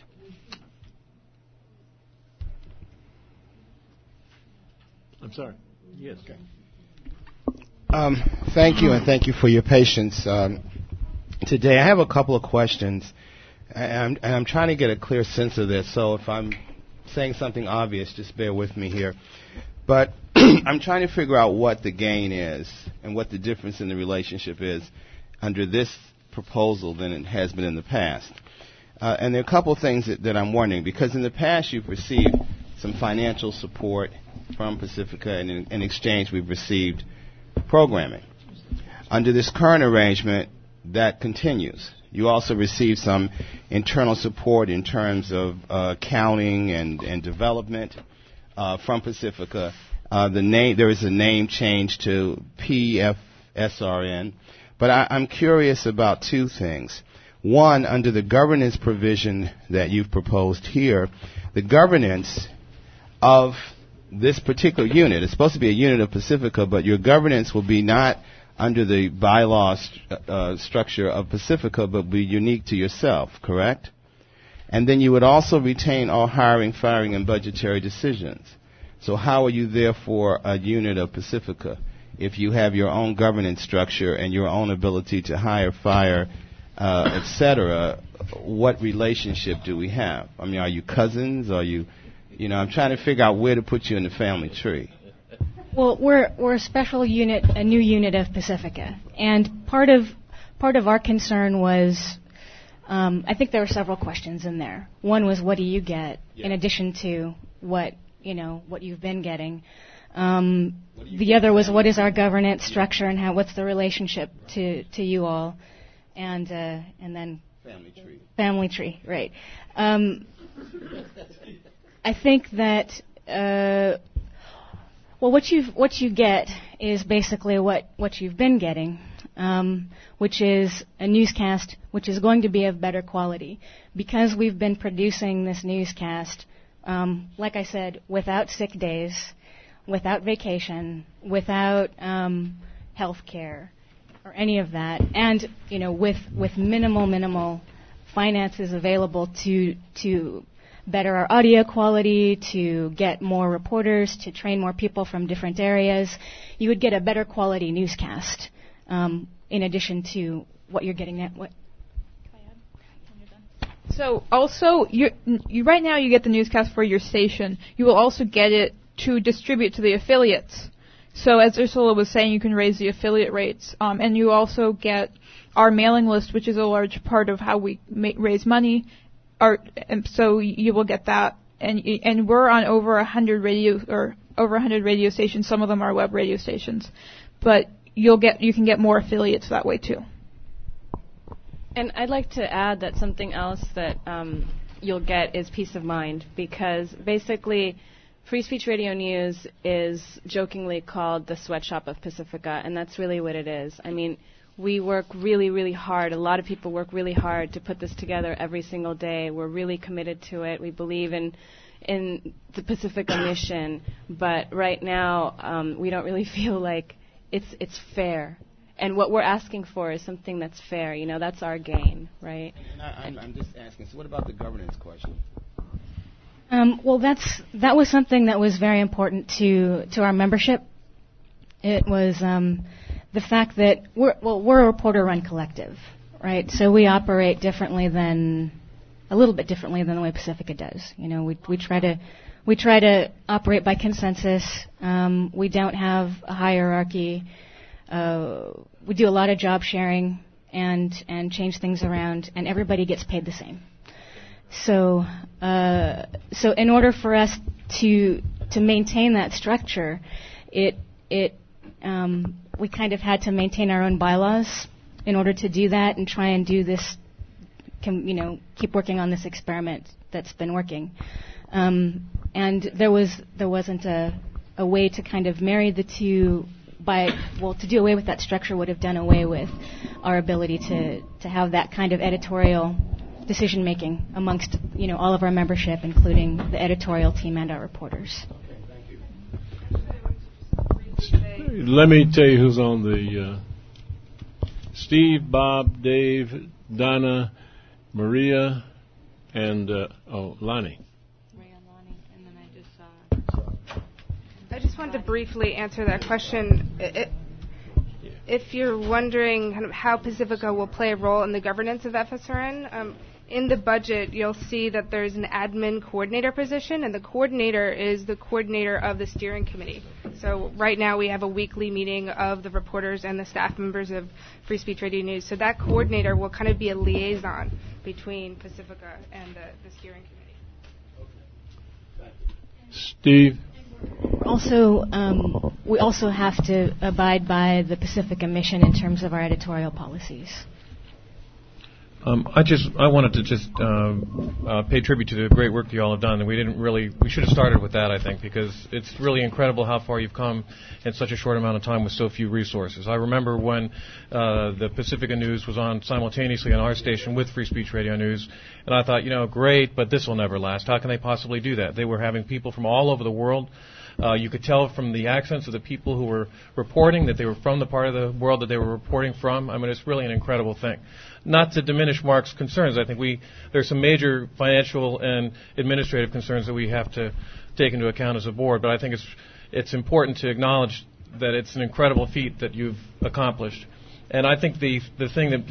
I'm sorry. Yes. Okay. Um, thank you, and thank you for your patience um, today. I have a couple of questions, and I'm, and I'm trying to get a clear sense of this. So if I'm saying something obvious, just bear with me here. But I'm trying to figure out what the gain is and what the difference in the relationship is under this proposal than it has been in the past. Uh, and there are a couple of things that, that I'm wondering, because in the past you've received some financial support from Pacifica, and in, in exchange we've received programming. Under this current arrangement, that continues. You also receive some internal support in terms of uh, accounting and, and development uh, from Pacifica. Uh, the name there is a name change to P F S R N, but I, I'm curious about two things. One, under the governance provision that you've proposed here, the governance of this particular unit, it's supposed to be a unit of Pacifica, but your governance will be not under the bylaw st- uh, structure of Pacifica, but be unique to yourself, correct? And then you would also retain all hiring, firing, and budgetary decisions. So how are you therefore a unit of Pacifica if you have your own governance structure and your own ability to hire, fire, uh, et cetera? What relationship do we have? I mean, are you cousins? Are you, you know, I'm trying to figure out where to put you in the family tree. Well, we're we're a special unit, a new unit of Pacifica, and part of part of our concern was, um, I think there were several questions in there. One was, what do you get yeah. in addition to what you know what you've been getting? Um, the other was, what is our governance structure and how what's the relationship to to you all, and uh, and then family tree. Family tree, right? Um, I think that. Uh, Well, what you what you get is basically what, what you've been getting, um, which is a newscast which is going to be of better quality. Because we've been producing this newscast, um, like I said, without sick days, without vacation, without um, health care, or any of that, and you know, with with minimal minimal finances available to to. better our audio quality, to get more reporters, to train more people from different areas, you would get a better quality newscast um, in addition to what you're getting at. What? So also, you you right now you get the newscast for your station. You will also get it to distribute to the affiliates. So as Ursula was saying, you can raise the affiliate rates, um, and you also get our mailing list, which is a large part of how we ma- raise money. Our, and so you will get that, and and we're on over a hundred radio or over a hundred radio stations. Some of them are web radio stations, but you'll get you can get more affiliates that way too. And I'd like to add that something else that um, you'll get is peace of mind, because basically, Free Speech Radio News is jokingly called the sweatshop of Pacifica, and that's really what it is. I mean. We work really, really hard. A lot of people work really hard to put this together every single day. We're really committed to it. We believe in in the Pacifica mission, but right now um, we don't really feel like it's it's fair. And what we're asking for is something that's fair. You know, that's our gain, right? And I, I'm, I'm just asking. So, what about the governance question? Um, well, that's that was something that was very important to to our membership. It was. Um, The fact that we're well, we're a reporter-run collective, right? So we operate differently than a little bit differently than the way Pacifica does. You know, we we try to we try to operate by consensus. Um, we don't have a hierarchy. Uh, we do a lot of job sharing and and change things around, and everybody gets paid the same. So uh, so in order for us to to maintain that structure, it it um, we kind of had to maintain our own bylaws in order to do that and try and do this, you know, keep working on this experiment that's been working. Um, and there was there wasn't a, a way to kind of marry the two by, well, to do away with that structure would have done away with our ability to, to have that kind of editorial decision making amongst, you know, all of our membership, including the editorial team and our reporters. Let me tell you who's on the uh, Steve, Bob, Dave, Donna, Maria, and uh, oh, Lonnie. Maria and Lonnie, and then I just saw. I just wanted to briefly answer that question. It, if you're wondering kind of how Pacifica will play a role in the governance of F S R N, um, in the budget, you'll see that there's an admin coordinator position, and the coordinator is the coordinator of the steering committee. So right now we have a weekly meeting of the reporters and the staff members of Free Speech Radio News. So that coordinator will kind of be a liaison between Pacifica and the, the steering committee. Steve? Also, um, we also have to abide by the Pacifica mission in terms of our editorial policies. Um, I just I wanted to just uh, uh, pay tribute to the great work you all have done, and we didn't really we should have started with that, I think, because it's really incredible how far you've come in such a short amount of time with so few resources. I remember when uh, the Pacifica News was on simultaneously on our station with Free Speech Radio News, and I thought, you know, great, but this will never last. How can they possibly do that? They were having people from all over the world. Uh, you could tell from the accents of the people who were reporting that they were from the part of the world that they were reporting from. I mean, it's really an incredible thing. Not to diminish Mark's concerns. I think we there's some major financial and administrative concerns that we have to take into account as a board, but I think it's it's important to acknowledge that it's an incredible feat that you've accomplished. And I think the the thing that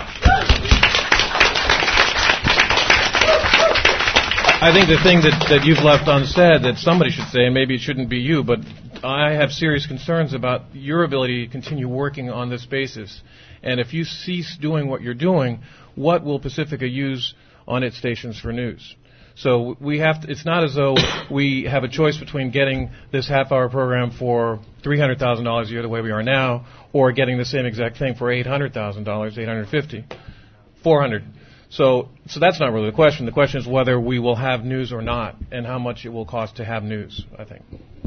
I think the thing that, that you've left unsaid that somebody should say, and maybe it shouldn't be you, but I have serious concerns about your ability to continue working on this basis. And if you cease doing what you're doing, what will Pacifica use on its stations for news? So we have to, it's not as though we have a choice between getting this half-hour program for three hundred thousand dollars a year the way we are now, or getting the same exact thing for eight hundred thousand dollars, eight hundred fifty thousand dollars, four hundred thousand dollars. So, so that's not really the question. The question is whether we will have news or not, and how much it will cost to have news, I think.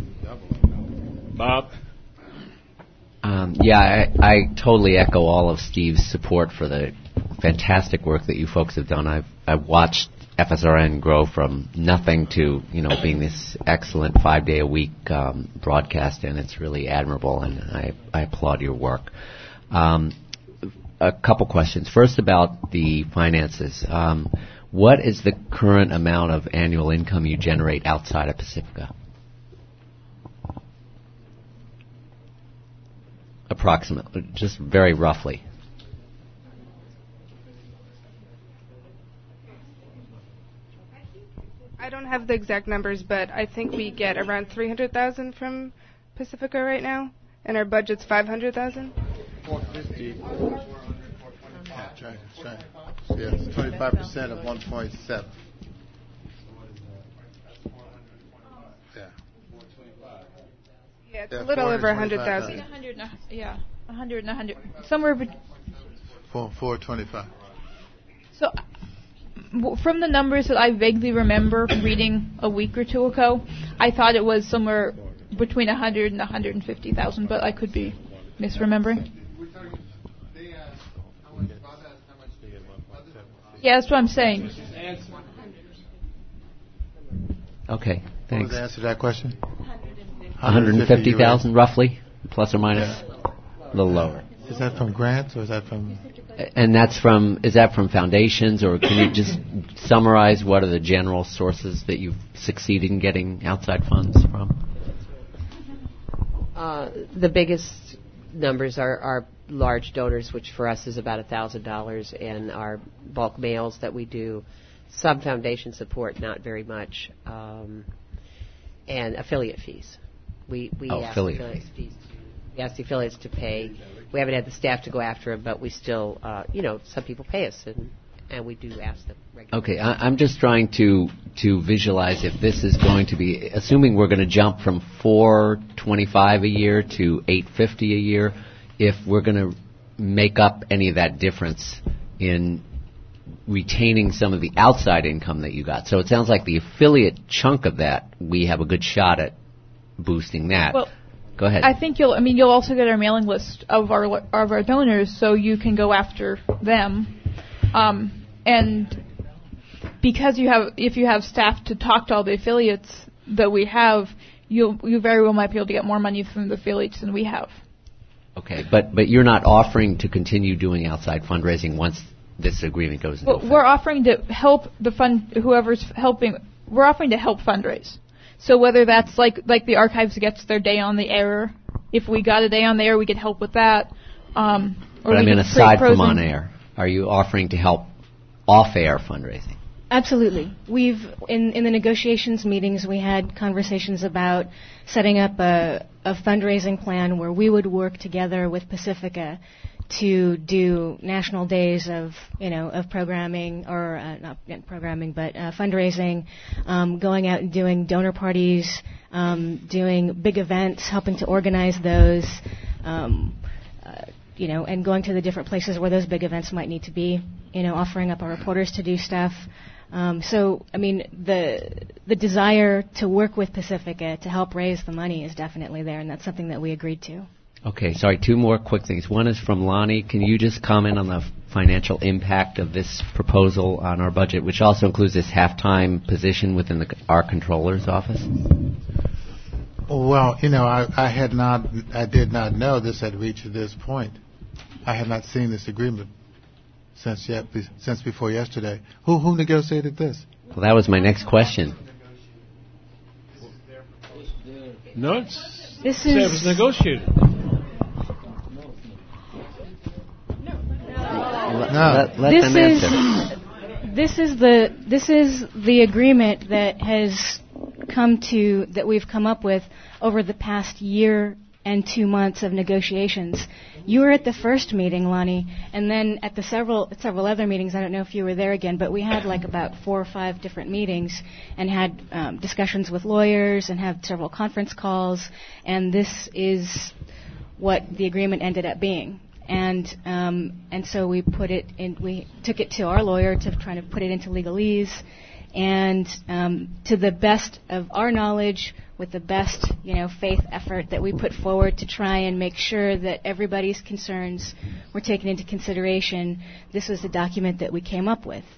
Bob? Um, yeah, I, I totally echo all of Steve's support for the fantastic work that you folks have done. I've, I've watched F S R N grow from nothing to, you know, being this excellent five-day-a-week um, broadcast, and it's really admirable, and I, I applaud your work. Um, A couple questions. First, about the finances. Um, what is the current amount of annual income you generate outside of Pacifica? Approximately, just very roughly. I don't have the exact numbers, but I think we get around three hundred thousand from Pacifica right now, and our budget's five hundred thousand. four fifty. That's right, that's right. Yeah, it's twenty-five percent of one point seven. Yeah. Yeah, it's Yeah, a little over one hundred twenty-five thousand. one hundred, yeah, one hundred and one hundred, somewhere between. Four, four twenty-five. So, w- from the numbers that I vaguely remember reading a week or two ago, I thought it was somewhere between one hundred and one hundred fifty thousand, but I could be misremembering. Yeah, that's what I'm saying. Okay, thanks. What was the answer to that question? one hundred fifty thousand, roughly, plus or minus, yeah. A little lower. Is that from grants or is that from? And that's from, is that from foundations, or can you just summarize what are the general sources that you've succeeded in getting outside funds from? Uh, the biggest numbers are, are large donors, which for us is about one thousand dollars, and our bulk mails that we do, some foundation support, not very much, um, and affiliate fees. We, we oh, ask affiliate affiliate fees. To, we ask the affiliates to pay. We haven't had the staff to go after them, but we still, uh, you know, some people pay us, and, and we do ask them regularly. Okay, I, I'm just trying to to visualize if this is going to be, assuming we're going to jump from four twenty-five a year to eight fifty a year, if we're going to make up any of that difference in retaining some of the outside income that you got. So it sounds like the affiliate chunk of that, we have a good shot at boosting that. Well, go ahead. I think you'll. I mean, you'll also get our mailing list of our of our donors, so you can go after them. Um, and because you have, if you have staff to talk to all the affiliates that we have, you you very well might be able to get more money from the affiliates than we have. Okay, but but you're not offering to continue doing outside fundraising once this agreement goes into Well, effect? we're offering to help the fund, whoever's helping. We're offering to help fundraise. So whether that's like like the archives gets their day on the air, if we got a day on the air, we could help with that. Um, or but I we mean, could aside create from pros on and- air, are you offering to help off-air fundraising? Absolutely. We've in, in the negotiations meetings we had conversations about setting up a, a fundraising plan where we would work together with Pacifica to do national days of you know of programming or uh, not programming but uh, fundraising, um, going out and doing donor parties, um, doing big events, helping to organize those, um, uh, you know, and going to the different places where those big events might need to be. you know, offering up our reporters to do stuff. Um, so, I mean, the the desire to work with Pacifica to help raise the money is definitely there, and that's something that we agreed to. Okay, sorry, two more quick things. One is from Lonnie. Can you just comment on the financial impact of this proposal on our budget, which also includes this half-time position within the, our controller's office? Well, you know, I, I had not, I did not know this had reached this point. I had not seen this agreement since yet, since before yesterday. Who who negotiated this? Well, that was my next question. No, it's this it is was negotiated. No. Let, let this them is answer. this is the this is the agreement that has come to that we've come up with over the past year and two months of negotiations. You were at the first meeting, Lonnie, and then at the several several other meetings. I don't know if you were there again, but we had like about four or five different meetings and had um, discussions with lawyers and had several conference calls. And this is what the agreement ended up being. And um, and so we put it in. We took it to our lawyer to try to put it into legalese, and um, to the best of our knowledge, with the best, you know, faith effort that we put forward to try and make sure that everybody's concerns were taken into consideration, this was the document that we came up with.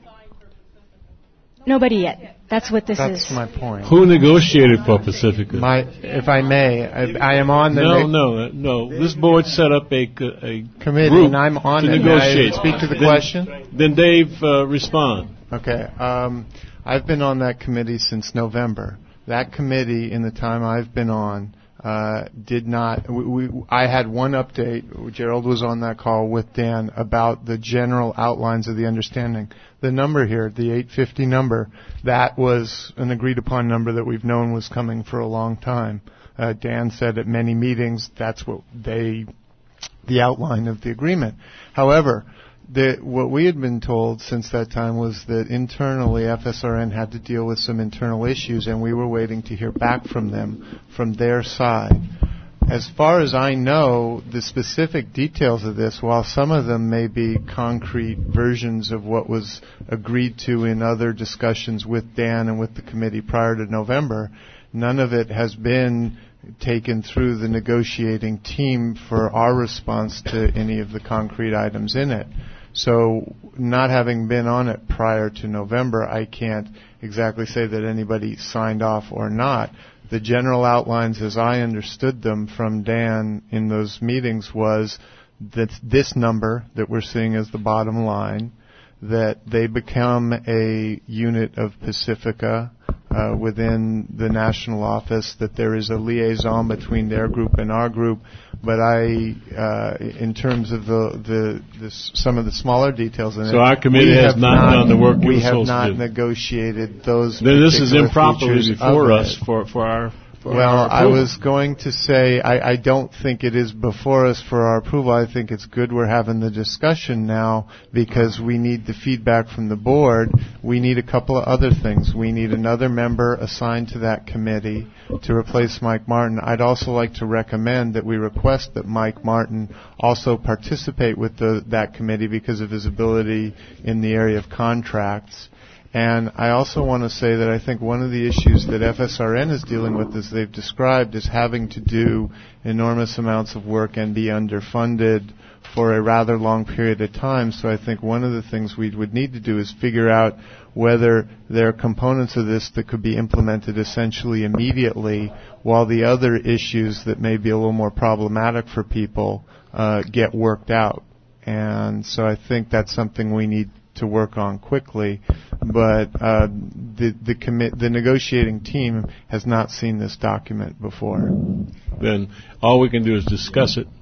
Nobody yet. That's what this That's is. my point. Who negotiated for Pacifica? My, if I may, I, I am on the no, ne- no, no. This board set up a, a committee, group and I'm on to it. negotiate. May I speak to the then, question? Then Dave uh, respond. Okay. Um, I've been on that committee since November. That committee, in the time I've been on, uh, did not. We, we, I had one update. Gerald was on that call with Dan about the general outlines of the understanding. The number here, the eight fifty number, that was an agreed upon number that we've known was coming for a long time. Uh, Dan said at many meetings that's what they, the outline of the agreement. However, The, what we had been told since that time was that internally F S R N had to deal with some internal issues, and we were waiting to hear back from them, from their side. As far as I know, the specific details of this, while some of them may be concrete versions of what was agreed to in other discussions with Dan and with the committee prior to November, none of it has been taken through the negotiating team for our response to any of the concrete items in it. So not having been on it prior to November, I can't exactly say that anybody signed off or not. The general outlines as I understood them from Dan in those meetings was that this number that we're seeing as the bottom line, that they become a unit of Pacifica uh, within the national office, that there is a liaison between their group and our group. But I, uh, in terms of the, the, the some of the smaller details in so it, our committee has not, not done the work we we have supposed not to do. negotiated those. Then this is improperly features before of us it. for for our. For Well, our I was going to say I, I don't think it is before us for our approval. I think it's good we're having the discussion now because we need the feedback from the board. We need a couple of other things. We need another member assigned to that committee to replace Mike Martin. I'd also like to recommend that we request that Mike Martin also participate with the, that committee because of his ability in the area of contracts. And I also want to say that I think one of the issues that F S R N is dealing with, as they've described, is having to do enormous amounts of work and be underfunded for a rather long period of time. So I think one of the things we would need to do is figure out whether there are components of this that could be implemented essentially immediately while the other issues that may be a little more problematic for people uh, get worked out. And so I think that's something we need to work on quickly, but uh, the the, commi- the negotiating team has not seen this document before. Then all we can do is discuss it.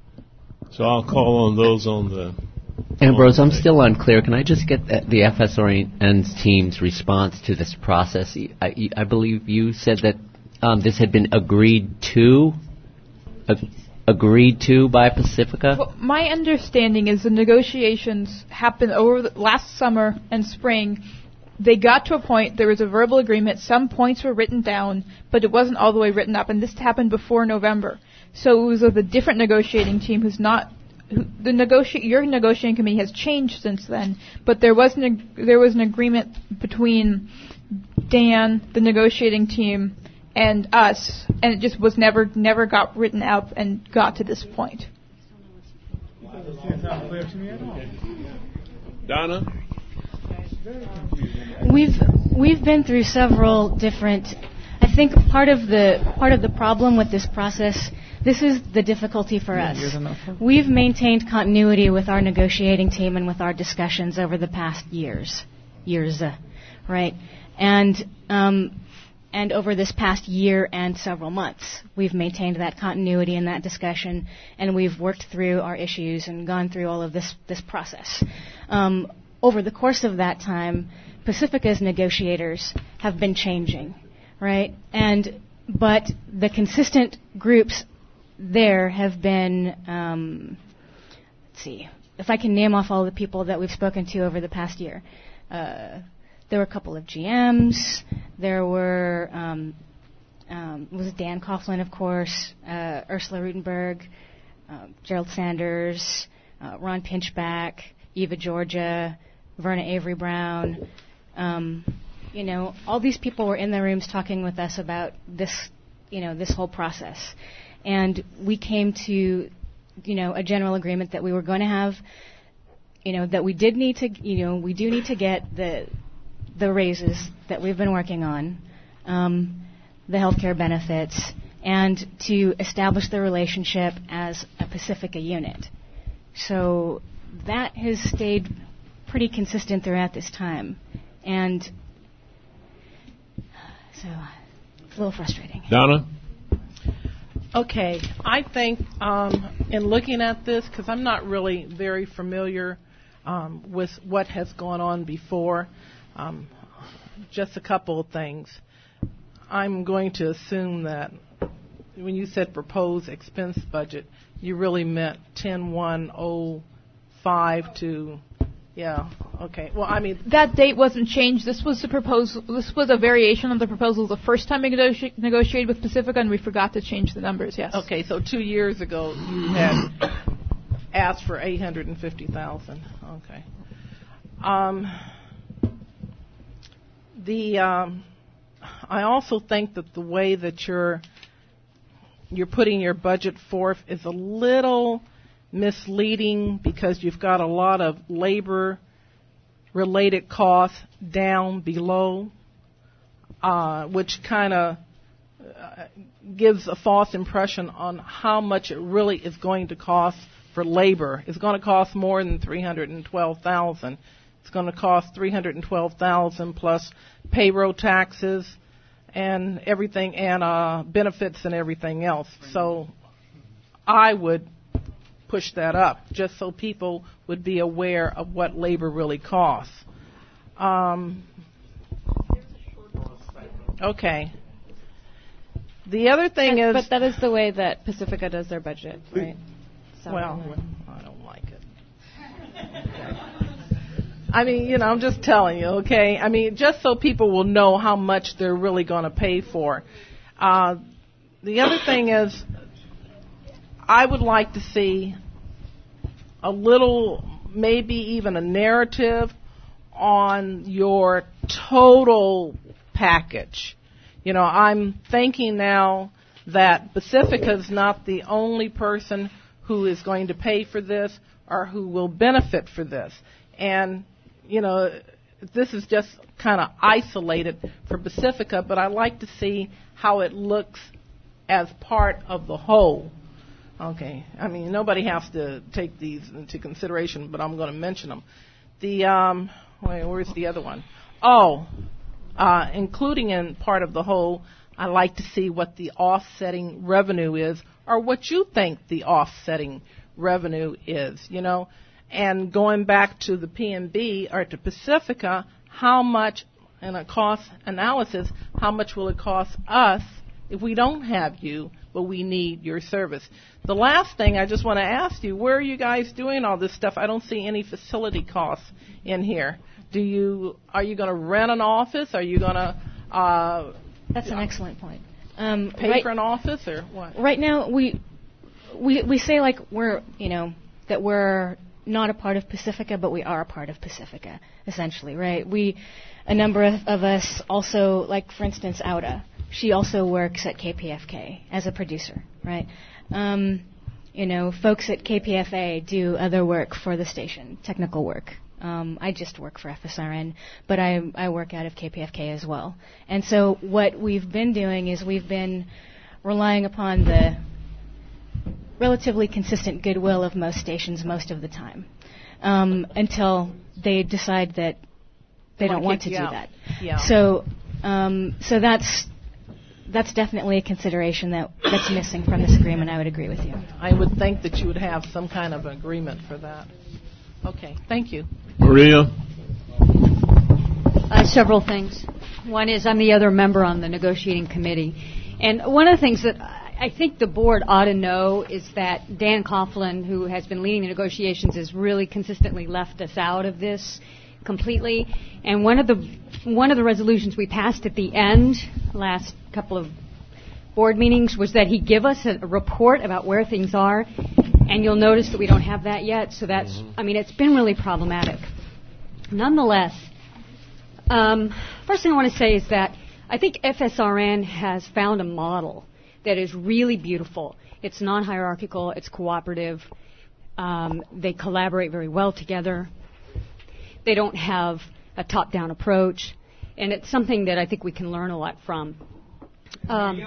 So I'll call on those on the. Ambrose, I'm still unclear. Can I just get the F S R N's team's response to this process? I, I believe you said that um, this had been agreed to. Ag- agreed to by Pacifica? Well, my understanding is the negotiations happened over the last summer and spring. They got to a point, there was a verbal agreement, some points were written down, but it wasn't all the way written up, and this happened before November. So it was with a different negotiating team who's not who- the negoti- your negotiating committee has changed since then, but there was an ag- there was an agreement between Dan, the negotiating team, and us, and it just was never never got written out and got to this point. Donna? We've we've been through several different. I think part of the part of the problem with this process, this is the difficulty for us. We've maintained continuity with our negotiating team and with our discussions over the past years, years, uh, right? And um, and over this past year and several months, we've maintained that continuity and that discussion, and we've worked through our issues and gone through all of this this process. Um, over the course of that time, Pacifica's negotiators have been changing, right? And but the consistent groups there have been, um, let's see, if I can name off all the people that we've spoken to over the past year. Uh, there were a couple of G Ms. There were, um, um, was Dan Coughlin, of course, uh, Ursula Rutenberg, uh, Gerald Sanders, uh, Ron Pinchback, Eva Georgia, Verna Avery Brown. Um, you know, all these people were in the rooms talking with us about this, you know, this whole process. And we came to, you know, a general agreement that we were going to have, you know, that we did need to, you know, we do need to get the the raises that we've been working on, um, the health care benefits, and to establish the relationship as a Pacifica unit. So that has stayed pretty consistent throughout this time. And so it's a little frustrating. Donna? Okay, I think um, in looking at this, because I'm not really very familiar um, with what has gone on before, um, just a couple of things. I'm going to assume that when you said proposed expense budget, you really meant ten one oh five to, yeah, okay. Well, I mean, That date wasn't changed. This was the proposal. This was a variation of the proposal the first time we negoti- negotiated with Pacifica, and we forgot to change the numbers. Yes. okay, so two years ago you had asked for eight hundred fifty thousand. Okay. Um, the um, I also think that the way that you're you're putting your budget forth is a little misleading because you've got a lot of labor related costs down below, uh, which kind of uh, gives a false impression on how much it really is going to cost for labor. It's going to cost more than three hundred twelve thousand dollars. It's going to cost three hundred twelve thousand dollars plus payroll taxes and everything, and uh, benefits and everything else. So I would push that up just so people would be aware of what labor really costs. Um, okay. The other thing And- is... But that is the way that Pacifica does their budget, right? So- Well, I don't like it. I mean, you know, I'm just telling you, okay? I mean, just so people will know how much they're really going to pay for. Uh, the other thing is, I would like to see a little, maybe even a narrative on your total package. You know, I'm thinking now that Pacifica is not the only person who is going to pay for this or who will benefit for this. And, you know, this is just kind of isolated for Pacifica, but I like to see how it looks as part of the whole. Okay, I mean, nobody has to take these into consideration, but I'm going to mention them. The, um, wait, where's the other one? Oh, uh, including in part of the whole, I like to see what the offsetting revenue is, or what you think the offsetting revenue is, you know. And going back to the P N B or to Pacifica, how much, in a cost analysis, how much will it cost us if we don't have you, but we need your service? The last thing I just want to ask you, where are you guys doing all this stuff? I don't see any facility costs in here. Do you, are you going to rent an office? Are you going to uh, That's an excellent point. Um, pay right, for an office or what? Right now, we we we say like we're you know that we're not a part of Pacifica, but we are a part of Pacifica, essentially, right? We, a number of, of us also, like, for instance, Auda, she also works at K P F K as a producer, right? Um, you know, folks at K P F A do other work for the station, technical work. Um, I just work for F S R N, but I, I work out of K P F K as well. And so what we've been doing is we've been relying upon the relatively consistent goodwill of most stations most of the time, um, until they decide that they don't want to do that. Yeah. So, um, so that's that's definitely a consideration that that's missing from this agreement. I would agree with you. I would think that you would have some kind of agreement for that. Okay, thank you. Maria? Uh, several things. One is I'm the other member on the negotiating committee. And one of the things that I think the board ought to know is that Dan Coughlin, who has been leading the negotiations, has really consistently left us out of this completely. And one of the one of the resolutions we passed at the end, last couple of board meetings, was that he give us a, a report about where things are. And you'll notice that we don't have that yet. So that's, mm-hmm. I mean, it's been really problematic. Nonetheless, um, first thing I want to say is that I think F S R N has found a model that is really beautiful. It's non-hierarchical. It's cooperative. Um, they collaborate very well together. They don't have a top-down approach. And it's something that I think we can learn a lot from. Um,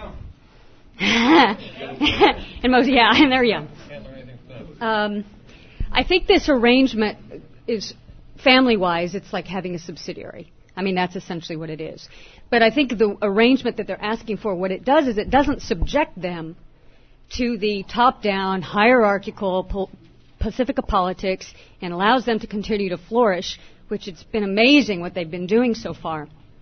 and most, yeah, and they're young. Um, I think this arrangement is, family-wise, it's like having a subsidiary. I mean, that's essentially what it is. But I think the arrangement that they're asking for, what it does is it doesn't subject them to the top-down, hierarchical pol- Pacifica politics and allows them to continue to flourish, which it's been amazing what they've been doing so far.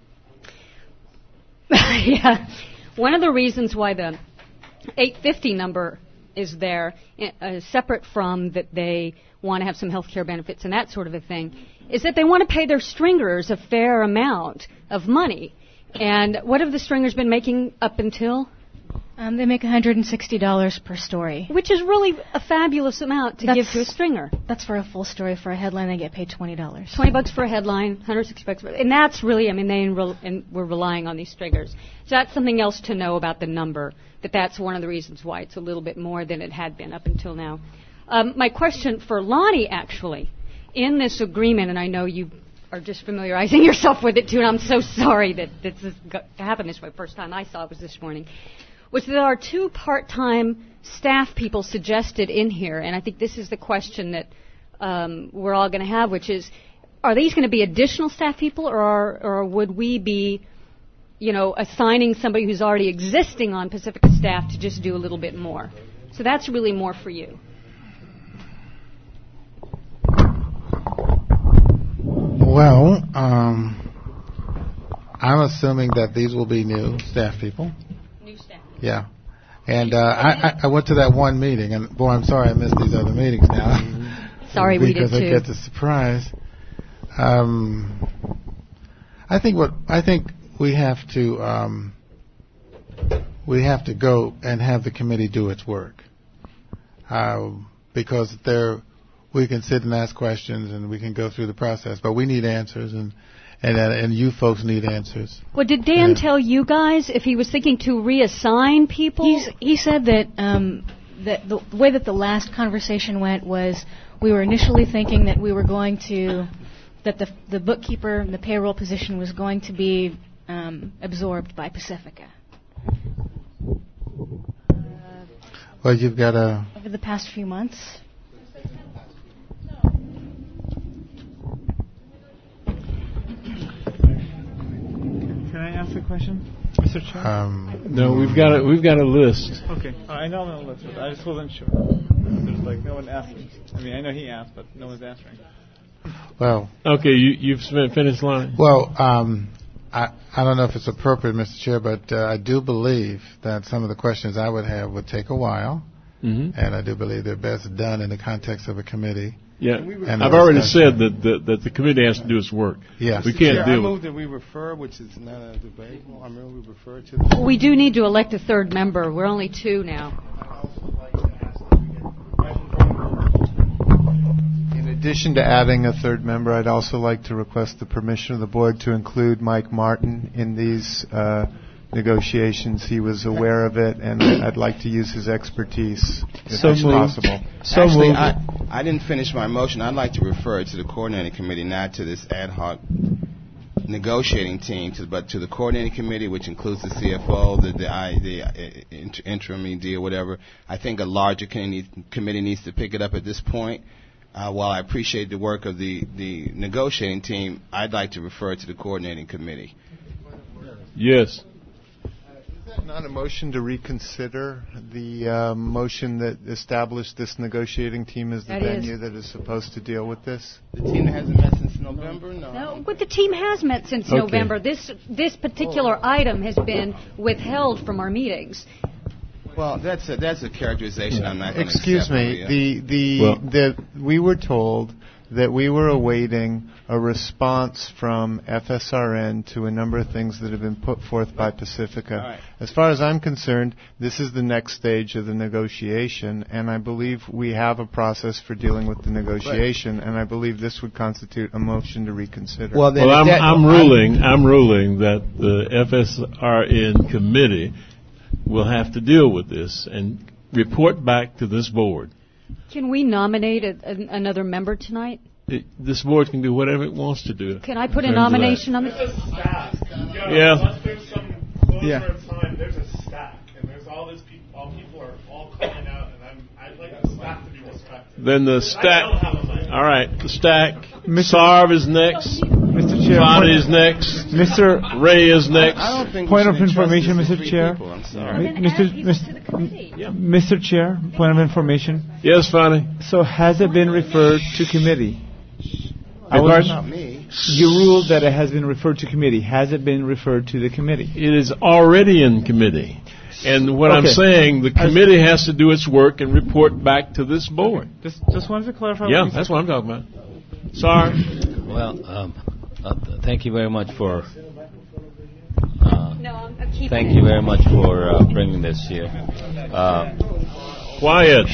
Yeah. One of the reasons why the eight fifty number is there, uh, separate from that they want to have some health care benefits and that sort of a thing, is that they want to pay their stringers a fair amount of money. And what have the stringers been making up until? Um, they make one hundred sixty dollars per story. Which is really a fabulous amount to That's, give to a stringer. That's for a full story. For a headline, they get paid twenty dollars. twenty bucks for a headline, one hundred sixty bucks for, and that's really, I mean, they enroll, and we're relying on these stringers. So that's something else to know about the number, that that's one of the reasons why it's a little bit more than it had been up until now. Um, my question for Lonnie, actually, in this agreement, and I know you are just familiarizing yourself with it too, and I'm so sorry that this has happened this way. First time I saw it was this morning. Was there are two part-time staff people suggested in here, and I think this is the question that um, we're all going to have, which is, are these going to be additional staff people, or are, or would we be, you know, assigning somebody who's already existing on Pacifica staff to just do a little bit more? So that's really more for you. Well, um, I'm assuming that these will be new staff people. New staff. Yeah. And uh, I, I went to that one meeting, and boy, I'm sorry I missed these other meetings now. Sorry, we did too. Because I get the surprise. Um, I think what I think we have to um, we have to go and have the committee do its work, uh, because there we can sit and ask questions and we can go through the process, but we need answers, and and uh, and you folks need answers. Well, did Dan yeah. tell you guys if he was thinking to reassign people? He's, he said that um, that the way that the last conversation went was we were initially thinking that we were going to that the the bookkeeper and the payroll position was going to be um, absorbed by Pacifica. Uh, well, you've got a over the past few months. Can I ask a question, Mister Chair? Um, no, we've got a we've got a list. Okay, I know I'm on the list, but I just wasn't sure. There's like no one asked. I mean, I know he asked, but no one's answering. Well, okay, you, you've finished line. Well, um, I I don't know if it's appropriate, Mister Chair, but uh, I do believe that some of the questions I would have would take a while, mm-hmm. and I do believe they're best done in the context of a committee. Yeah, and I've already said that the, that the committee has to do its work. Yes. We can't Chair, do I it. move that we refer, which is not a debate. I mean, we refer to the... We do need to elect a third member. We're only two now. addition to adding a third member, I'd also like to request the permission of the board to include Mike Martin in these uh, negotiations. He was aware of it, and I'd like to use his expertise if So it's moved. possible. So Actually, I, I didn't finish my motion. I'd like to refer it to the coordinating committee, not to this ad hoc negotiating team, to, but to the coordinating committee, which includes the C F O, the the, I, the uh, inter, interim E D or whatever. I think a larger committee, committee needs to pick it up at this point. Uh, while I appreciate the work of the, the negotiating team, I'd like to refer it to the coordinating committee. Yes. Not a motion to reconsider the uh, motion that established this negotiating team as the That is. venue that is supposed to deal with this? The team that hasn't met since November? No. No, but the team has met since Okay. November. This this particular item has been withheld from our meetings. Well, that's a, that's a characterization I'm not going to Excuse accept. me. Maria. The the Well- the we were told that we were awaiting a response from F S R N to a number of things that have been put forth by Pacifica. All right. As far as I'm concerned, this is the next stage of the negotiation, and I believe we have a process for dealing with the negotiation, and I believe this would constitute a motion to reconsider. Well, I'm, I'm ruling. I'm ruling that the F S R N committee will have to deal with this and report back to this board. Can we nominate a, an, another member tonight? It, this board can do whatever it wants to do. Can I put in a terms of that. nomination on the... Yeah. Once there's some closer Yeah. of time, there's a stack, and there's all this people. All people are all calling out, and I'm. I'd like the stack to be respected. Then the I stack. don't have a mic. All right, the stack. Sarv is next. Mister Chair, Fadi point- is next. Mister Ray is next. I don't think Point we of should entrust information, this to Mister three Chair. people. I'm sorry. Mi- Mister Mister Mister Chair, point of information. Yes, Fadi. So has it been referred to committee? I Pardon? was Not me. You ruled that it has been referred to committee. Has it been referred to the committee? It is already in committee. And what I'm Okay. saying, the committee has to do its work and report back to this board. Just just wanted to clarify. Yeah, what you that's said. what I'm talking about. Sorry. Well, um, uh, th- thank you very much for. Uh, No, I'm, I'm keeping thank it. you very much for uh, bringing this here. Uh, Quiet.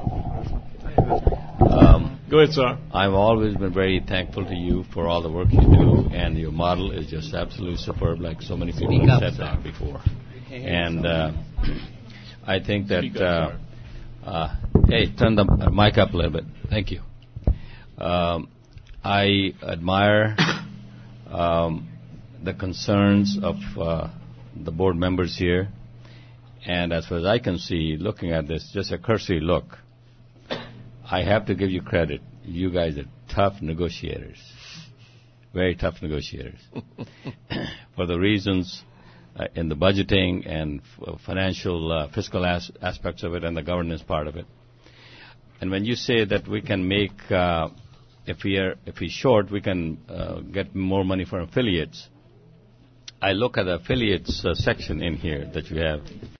Um, Go ahead, sir. I've always been very thankful to you for all the work you do, and your model is just absolutely superb, like so many people Speak have up, said sir. that before. And uh, I think that. Uh, uh, hey, turn the uh, mic up a little bit. Thank you. Um, I admire um, the concerns of uh, the board members here, and as far as I can see, looking at this, just a cursory look, I have to give you credit. You guys are tough negotiators, very tough negotiators, for the reasons uh, in the budgeting and f- financial, uh, fiscal as- aspects of it, and the governance part of it. And when you say that we can make, uh, if we are if we're short, we can uh, get more money from affiliates. I look at the affiliates uh, section in here that you have.